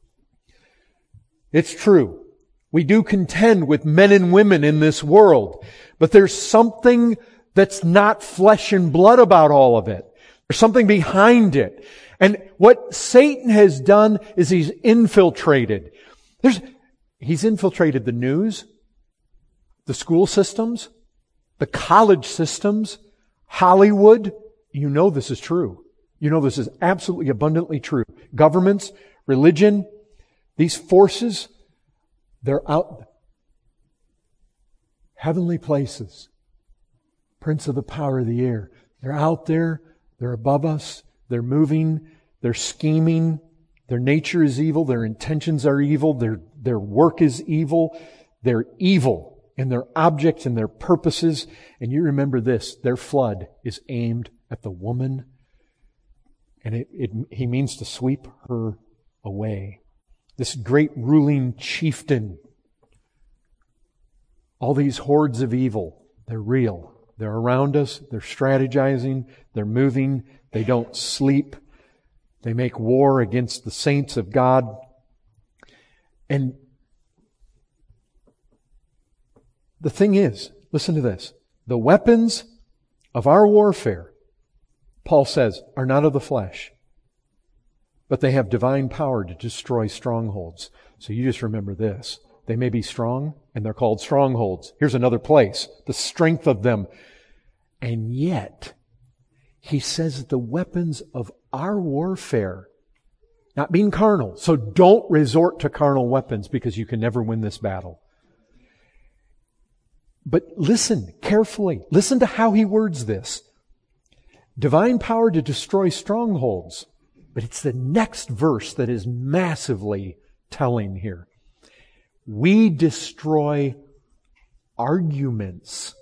it's true. We do contend with men and women in this world, but there's something that's not flesh and blood about all of it. There's something behind it. And what Satan has done is he's infiltrated. He's infiltrated the news, the school systems, the college systems, Hollywood. You know this is true. You know this is absolutely abundantly true. Governments, religion, these forces, they're out. Heavenly places. Prince of the power of the air. They're out there. They're above us. They're moving. They're scheming. Their nature is evil. Their intentions are evil. Their work is evil. They're evil in their objects and their purposes. And you remember this. Their flood is aimed at the woman. And he means to sweep her away. This great ruling chieftain. All these hordes of evil, they're real. They're around us. They're strategizing. They're moving. They don't sleep. They make war against the saints of God. And the thing is, listen to this. The weapons of our warfare, Paul says, are not of the flesh, but they have divine power to destroy strongholds. So you just remember this. They may be strong, and they're called strongholds. Here's another place. The strength of them. And yet, he says that the weapons of our warfare, not being carnal. So don't resort to carnal weapons because you can never win this battle. But listen carefully. Listen to how he words this. Divine power to destroy strongholds. But it's the next verse that is massively telling here. We destroy arguments.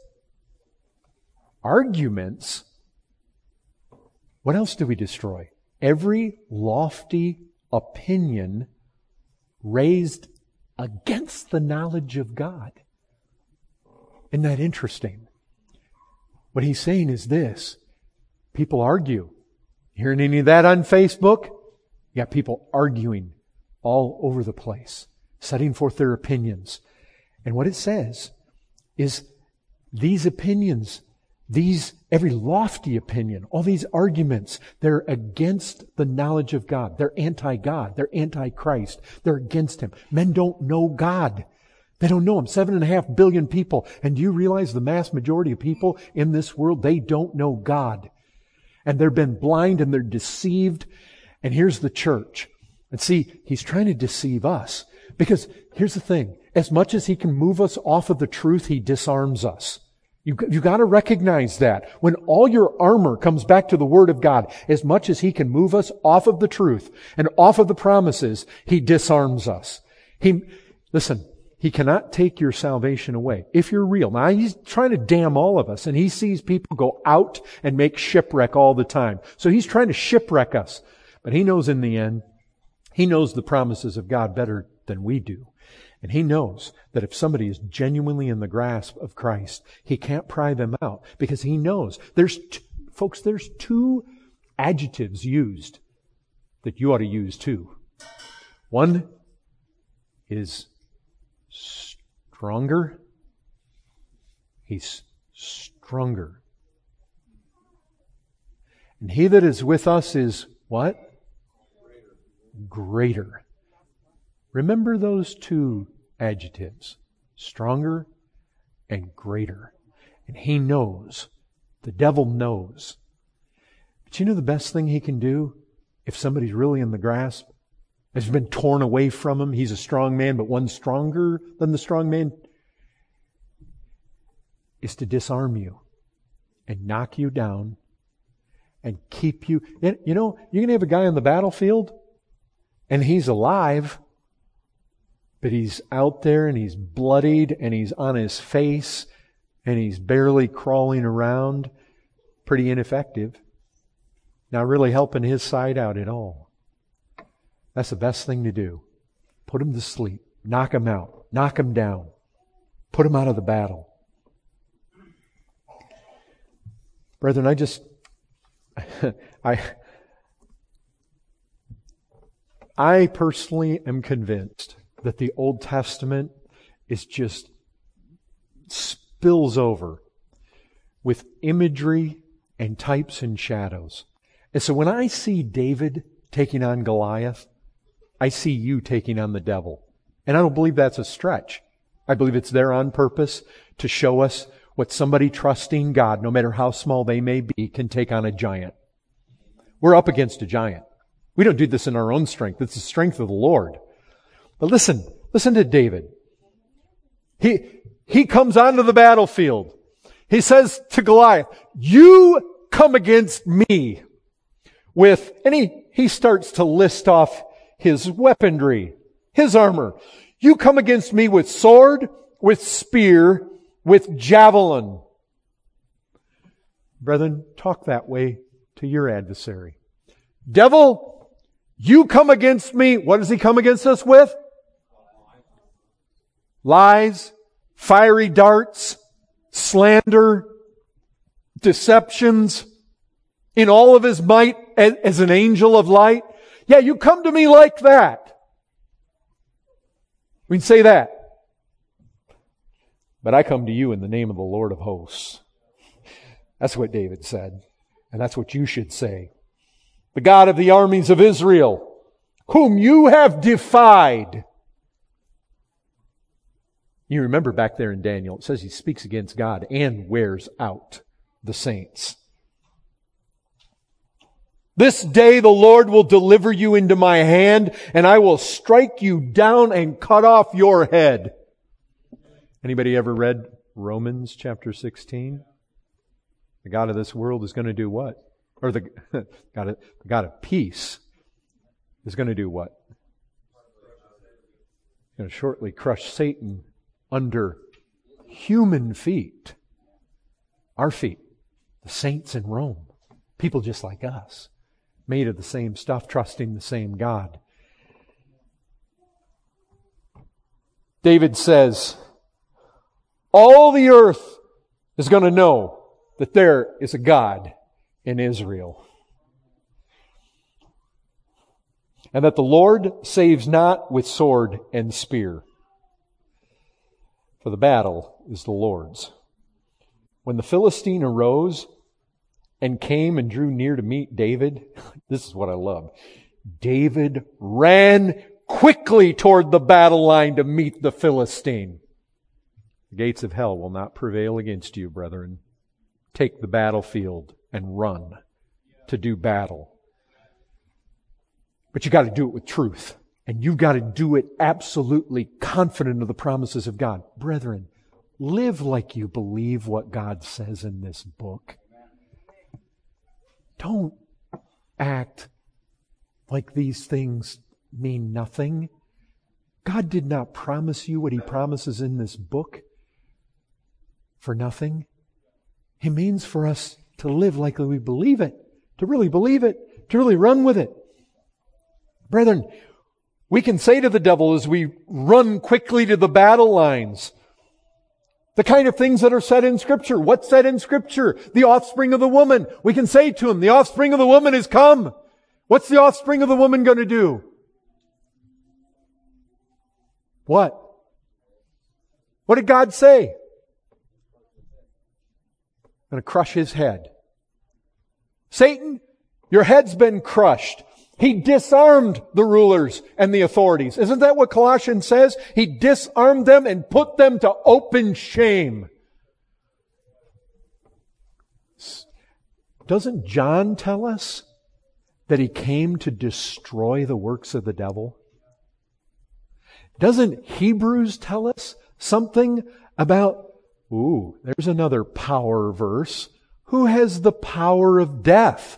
Arguments? What else do we destroy? Every lofty opinion raised against the knowledge of God. Isn't that interesting? What he's saying is this. People argue. Hearing any of that on Facebook? You got people arguing all over the place, setting forth their opinions. And what it says is these opinions, every lofty opinion, all these arguments, they're against the knowledge of God. They're anti-God. They're anti-Christ. They're against Him. Men don't know God. They don't know Him. 7.5 billion people. And do you realize the mass majority of people in this world, they don't know God. And they've been blind and they're deceived. And here's the church. And see, he's trying to deceive us. Because here's the thing. As much as he can move us off of the truth, he disarms us. You've got to recognize that. When all your armor comes back to the Word of God, as much as he can move us off of the truth and off of the promises, he disarms us. Listen, he cannot take your salvation away. If you're real. Now, he's trying to damn all of us, and he sees people go out and make shipwreck all the time. So he's trying to shipwreck us. But he knows in the end, he knows the promises of God better than we do. And he knows that if somebody is genuinely in the grasp of Christ, he can't pry them out because he knows. There's two adjectives used that you ought to use too. One is stronger. He's stronger. And he that is with us is what? Greater. Remember those two adjectives. Stronger and greater. And he knows. The devil knows. But you know the best thing he can do if somebody's really in the grasp? Has been torn away from him. He's a strong man, but one stronger than the strong man is to disarm you and knock you down and keep you. You know, you can have a guy on the battlefield and he's alive, but he's out there and he's bloodied and he's on his face and he's barely crawling around. Pretty ineffective. Not really helping his side out at all. That's the best thing to do. Put him to sleep. Knock him out. Knock him down. Put him out of the battle. Brethren, I personally am convinced that the Old Testament is just spills over with imagery and types and shadows. And so when I see David taking on Goliath, I see you taking on the devil. And I don't believe that's a stretch. I believe it's there on purpose to show us what somebody trusting God, no matter how small they may be, can take on a giant. We're up against a giant. We don't do this in our own strength. It's the strength of the Lord. But listen to David. He comes onto the battlefield. He says to Goliath, "You come against me with," and he starts to list off his weaponry, his armor. "You come against me with sword, with spear, with javelin." Brethren, talk that way to your adversary. Devil, you come against me. What does he come against us with? Lies, fiery darts, slander, deceptions in all of His might as an angel of light? Yeah, you come to me like that. We can say that. But I come to you in the name of the Lord of hosts. That's what David said. And that's what you should say. The God of the armies of Israel, whom you have defied. You remember back there in Daniel, it says he speaks against God and wears out the saints. This day the Lord will deliver you into my hand, and I will strike you down and cut off your head. Anybody ever read Romans chapter 16? The God of this world is going to do what? Or the God of peace is going to do what? He's going to shortly crush Satan under human feet. Our feet. The saints in Rome. People just like us. Made of the same stuff, trusting the same God. David says, all the earth is going to know that there is a God in Israel. And that the Lord saves not with sword and spear. For the battle is the Lord's. When the Philistine arose and came and drew near to meet David, this is what I love. David ran quickly toward the battle line to meet the Philistine. The gates of hell will not prevail against you, brethren. Take the battlefield and run to do battle. But you got to do it with truth. And you've got to do it absolutely confident of the promises of God. Brethren, live like you believe what God says in this book. Don't act like these things mean nothing. God did not promise you what He promises in this book for nothing. He means for us to live like we believe it, to really believe it, to really run with it. Brethren, we can say to the devil as we run quickly to the battle lines, the kind of things that are said in Scripture. What's said in Scripture? The offspring of the woman. We can say to him, the offspring of the woman is come. What's the offspring of the woman going to do? What? What did God say? Going to crush his head. Satan, your head's been crushed. He disarmed the rulers and the authorities. Isn't that what Colossians says? He disarmed them and put them to open shame. Doesn't John tell us that he came to destroy the works of the devil? Doesn't Hebrews tell us something about, there's another power verse. Who has the power of death?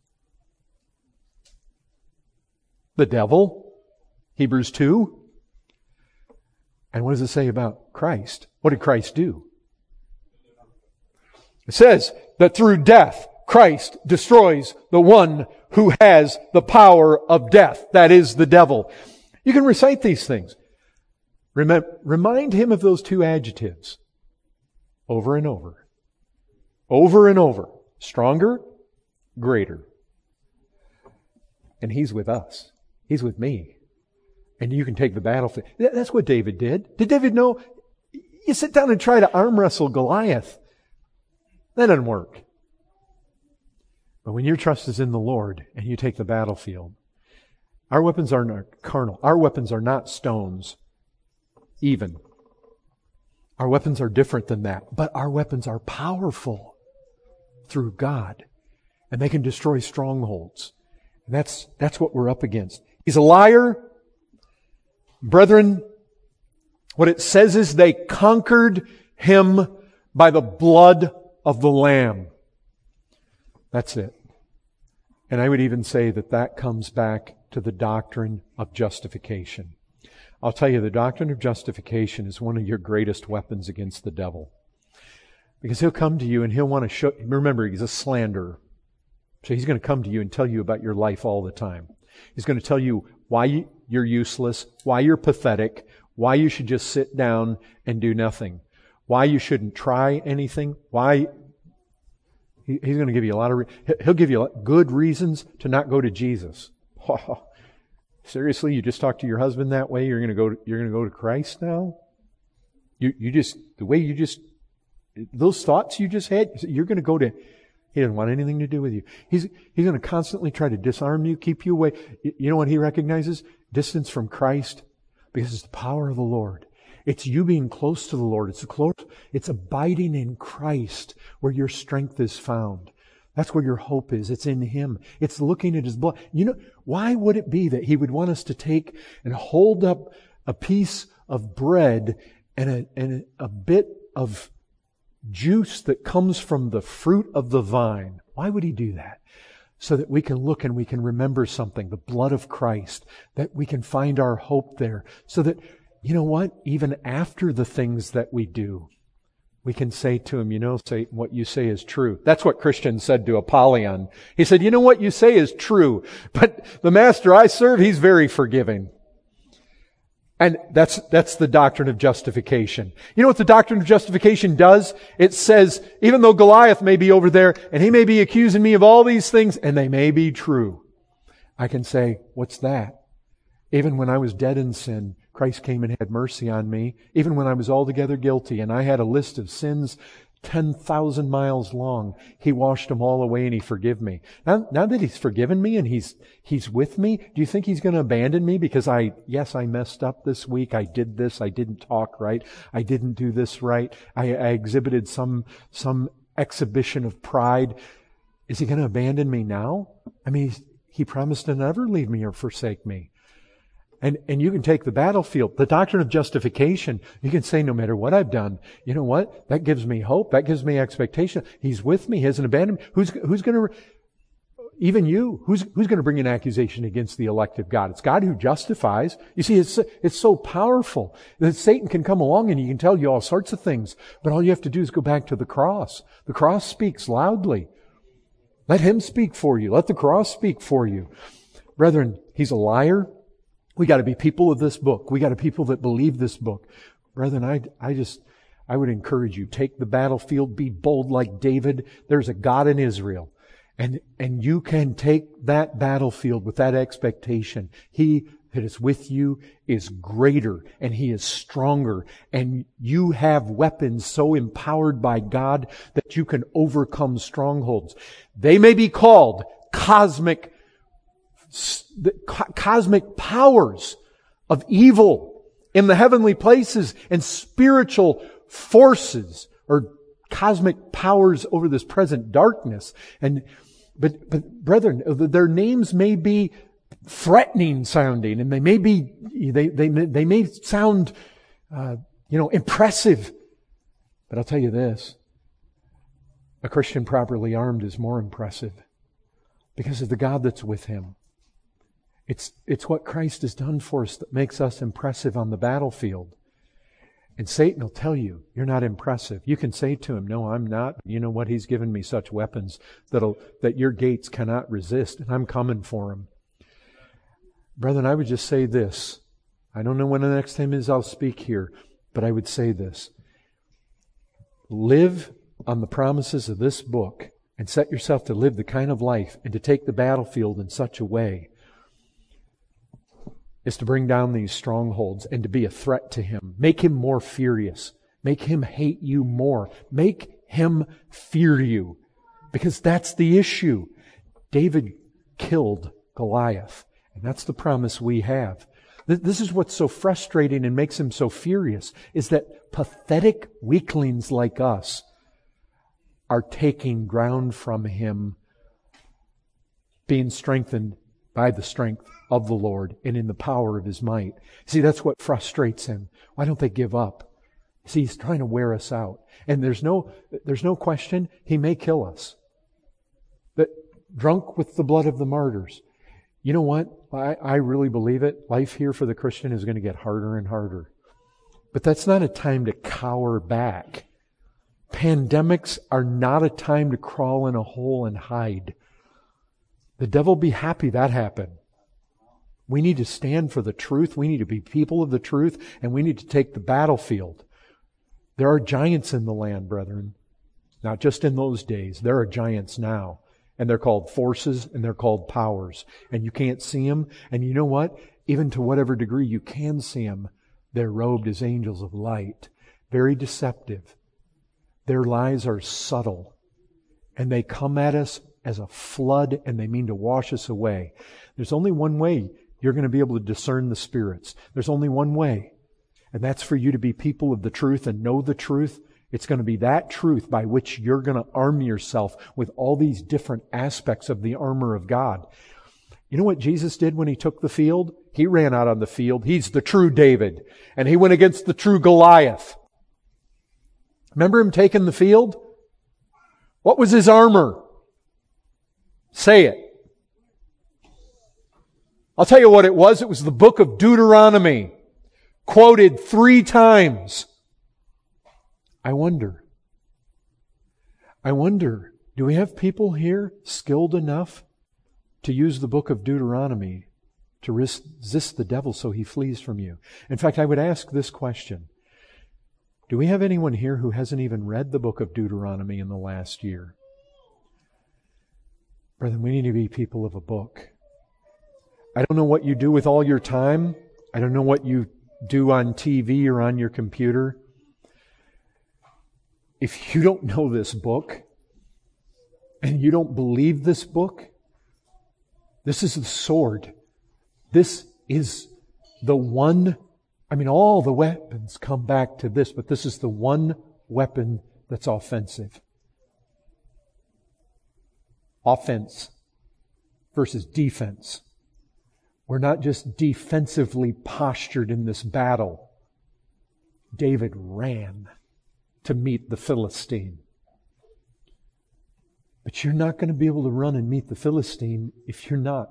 The devil. Hebrews 2. And what does it say about Christ? What did Christ do? It says that through death, Christ destroys the one who has the power of death. That is the devil. You can recite these things. Remind him of those two adjectives over and over. Over and over. Stronger, greater. And He's with us. He's with me. And you can take the battlefield. That's what David did. Did David know? You sit down and try to arm wrestle Goliath. That doesn't work. But when your trust is in the Lord and you take the battlefield, our weapons are not carnal. Our weapons are not stones, even. Our weapons are different than that. But our weapons are powerful through God. And they can destroy strongholds. And that's what we're up against. He's a liar. Brethren, what it says is they conquered Him by the blood of the Lamb. That's it. And I would even say that comes back to the doctrine of justification. I'll tell you, the doctrine of justification is one of your greatest weapons against the devil. Because he'll come to you and he'll want to show... Remember, he's a slanderer. So he's going to come to you and tell you about your life all the time. He's going to tell you why you're useless, why you're pathetic, why you should just sit down and do nothing, why you shouldn't try anything, why He's going to give you a lot of, He'll give you good reasons to not go to Jesus. Oh, seriously, you just talk to your husband that way? You're going to go to Christ now? Those thoughts you just had, you're going to go to, He doesn't want anything to do with you. He's going to constantly try to disarm you, keep you away. You know what He recognizes? Distance from Christ, because it's the power of the Lord. It's you being close to the Lord. It's abiding in Christ where your strength is found. That's where your hope is. It's in Him. It's looking at His blood. You know, why would it be that He would want us to take and hold up a piece of bread and a bit of juice that comes from the fruit of the vine? Why would He do that? So that we can look and we can remember something, the blood of Christ, that we can find our hope there. So that, you know what? Even after the things that we do, we can say to Him, you know, Satan, what you say is true. That's what Christian said to Apollyon. He said, you know what you say is true, but the master I serve, he's very forgiving. And that's the doctrine of justification. You know what the doctrine of justification does? It says, even though Goliath may be over there, and he may be accusing me of all these things, and they may be true, I can say, what's that? Even when I was dead in sin, Christ came and had mercy on me. Even when I was altogether guilty, and I had a list of sins 10,000 miles long, He washed them all away and He forgave me. Now that He's forgiven me and He's with me, do you think He's going to abandon me because I messed up this week, I did this, I didn't talk right, I didn't do this right, I exhibited some exhibition of pride. Is He going to abandon me now? I mean, He promised to never leave me or forsake me. And you can take the battlefield, the doctrine of justification. You can say, no matter what I've done, you know what? That gives me hope. That gives me expectation. He's with me. He hasn't abandoned me. Who's going to, even you, who's going to bring an accusation against the elect of God? It's God who justifies. You see, it's so powerful that Satan can come along and he can tell you all sorts of things. But all you have to do is go back to the cross. The cross speaks loudly. Let Him speak for you. Let the cross speak for you. Brethren, he's a liar. We got to be people of this book. We got to be people that believe this book. Brethren, I would encourage you, take the battlefield, be bold like David. There's a God in Israel. And you can take that battlefield with that expectation. He that is with you is greater and He is stronger. And you have weapons so empowered by God that you can overcome strongholds. They may be called cosmic powers of evil in the heavenly places and spiritual forces or cosmic powers over this present darkness. But brethren, their names may be threatening sounding, and they may sound impressive. But I'll tell you this: a Christian properly armed is more impressive because of the God that's with him. It's what Christ has done for us that makes us impressive on the battlefield. And Satan will tell you, you're not impressive. You can say to him, no, I'm not. You know what? He's given me such weapons that your gates cannot resist, and I'm coming for him. Brethren, I would just say this. I don't know when the next time is I'll speak here, but I would say this. Live on the promises of this book and set yourself to live the kind of life and to take the battlefield in such a way is to bring down these strongholds and to be a threat to him. Make him more furious. Make him hate you more. Make him fear you. Because that's the issue. David killed Goliath. And that's the promise we have. This is what's so frustrating and makes him so furious, is that pathetic weaklings like us are taking ground from him, being strengthened by the strength of the Lord and in the power of His might. See, that's what frustrates him. Why don't they give up? See, he's trying to wear us out. And there's no question, he may kill us. But drunk with the blood of the martyrs. You know what? I really believe it. Life here for the Christian is going to get harder and harder. But that's not a time to cower back. Pandemics are not a time to crawl in a hole and hide. The devil be happy that happened. We need to stand for the truth. We need to be people of the truth, and we need to take the battlefield. There are giants in the land, brethren. Not just in those days. There are giants now. And they're called forces and they're called powers. And you can't see them. And you know what? Even to whatever degree you can see them, they're robed as angels of light. Very deceptive. Their lies are subtle. And they come at us as a flood and they mean to wash us away. There's only one way you're going to be able to discern the spirits. There's only one way. And that's for you to be people of the truth and know the truth. It's going to be that truth by which you're going to arm yourself with all these different aspects of the armor of God. You know what Jesus did when He took the field? He ran out on the field. He's the true David. And He went against the true Goliath. Remember Him taking the field? What was His armor? Say it. I'll tell you what it was. It was the book of Deuteronomy, quoted 3 times. I wonder, do we have people here skilled enough to use the book of Deuteronomy to resist the devil so he flees from you? In fact, I would ask this question. Do we have anyone here who hasn't even read the book of Deuteronomy in the last year? Brethren, we need to be people of a book. I don't know what you do with all your time. I don't know what you do on TV or on your computer. If you don't know this book, and you don't believe this book, this is the sword. This is the one, all the weapons come back to this, but this is the one weapon that's offensive. Offense versus defense. We're not just defensively postured in this battle. David ran to meet the Philistine. But you're not going to be able to run and meet the Philistine if you're not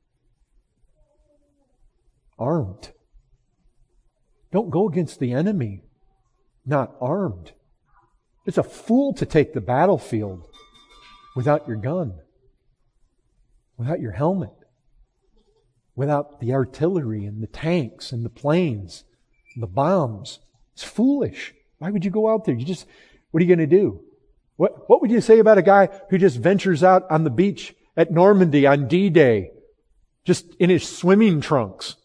armed. Don't go against the enemy not armed. It's a fool to take the battlefield without your gun, without your helmet, without the artillery and the tanks and the planes and the bombs. It's foolish. Why would you go out there? What are you going to do? What would you say about a guy who just ventures out on the beach at Normandy on D-Day, just in his swimming trunks?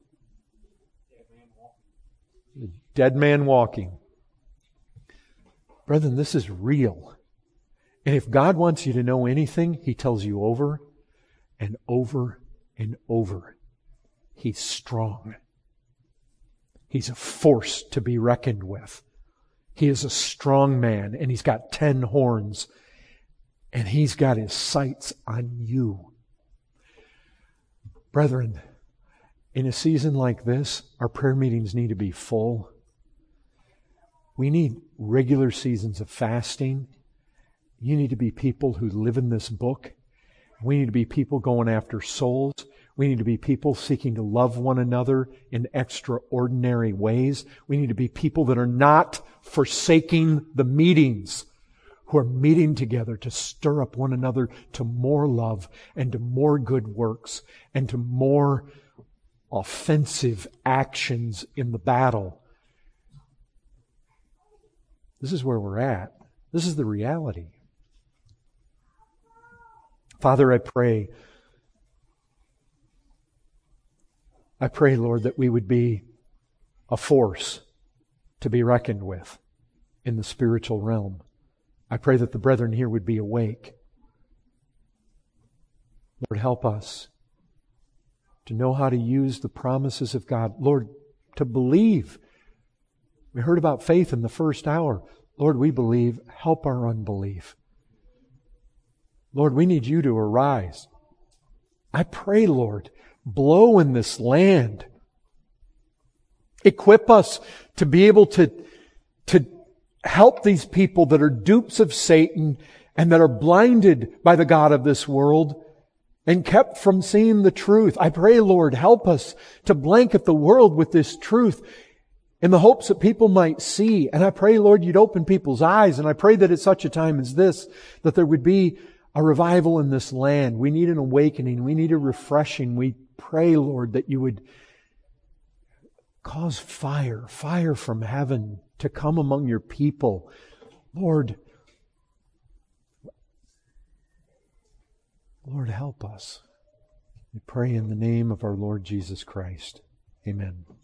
Dead man walking. Brethren, this is real. And if God wants you to know anything, He tells you over and over and over. He's strong. He's a force to be reckoned with. He is a strong man, and He's got 10 horns, and He's got His sights on you. Brethren, in a season like this, our prayer meetings need to be full. We need regular seasons of fasting. You need to be people who live in this book. We need to be people going after souls. We need to be people seeking to love one another in extraordinary ways. We need to be people that are not forsaking the meetings, who are meeting together to stir up one another to more love and to more good works and to more offensive actions in the battle. This is where we're at. This is the reality. Father, I pray, Lord, that we would be a force to be reckoned with in the spiritual realm. I pray that the brethren here would be awake. Lord, help us to know how to use the promises of God. Lord, to believe. We heard about faith in the first hour. Lord, we believe. Help our unbelief. Lord, we need You to arise. I pray, Lord, blow in this land. Equip us to be able to help these people that are dupes of Satan and that are blinded by the God of this world and kept from seeing the truth. I pray, Lord, help us to blanket the world with this truth in the hopes that people might see. And I pray, Lord, You'd open people's eyes. And I pray that at such a time as this, that there would be a revival in this land. We need an awakening. We need a refreshing. We pray, Lord, that You would cause fire from heaven to come among Your people. Lord, Lord, help us. We pray in the name of our Lord Jesus Christ. Amen.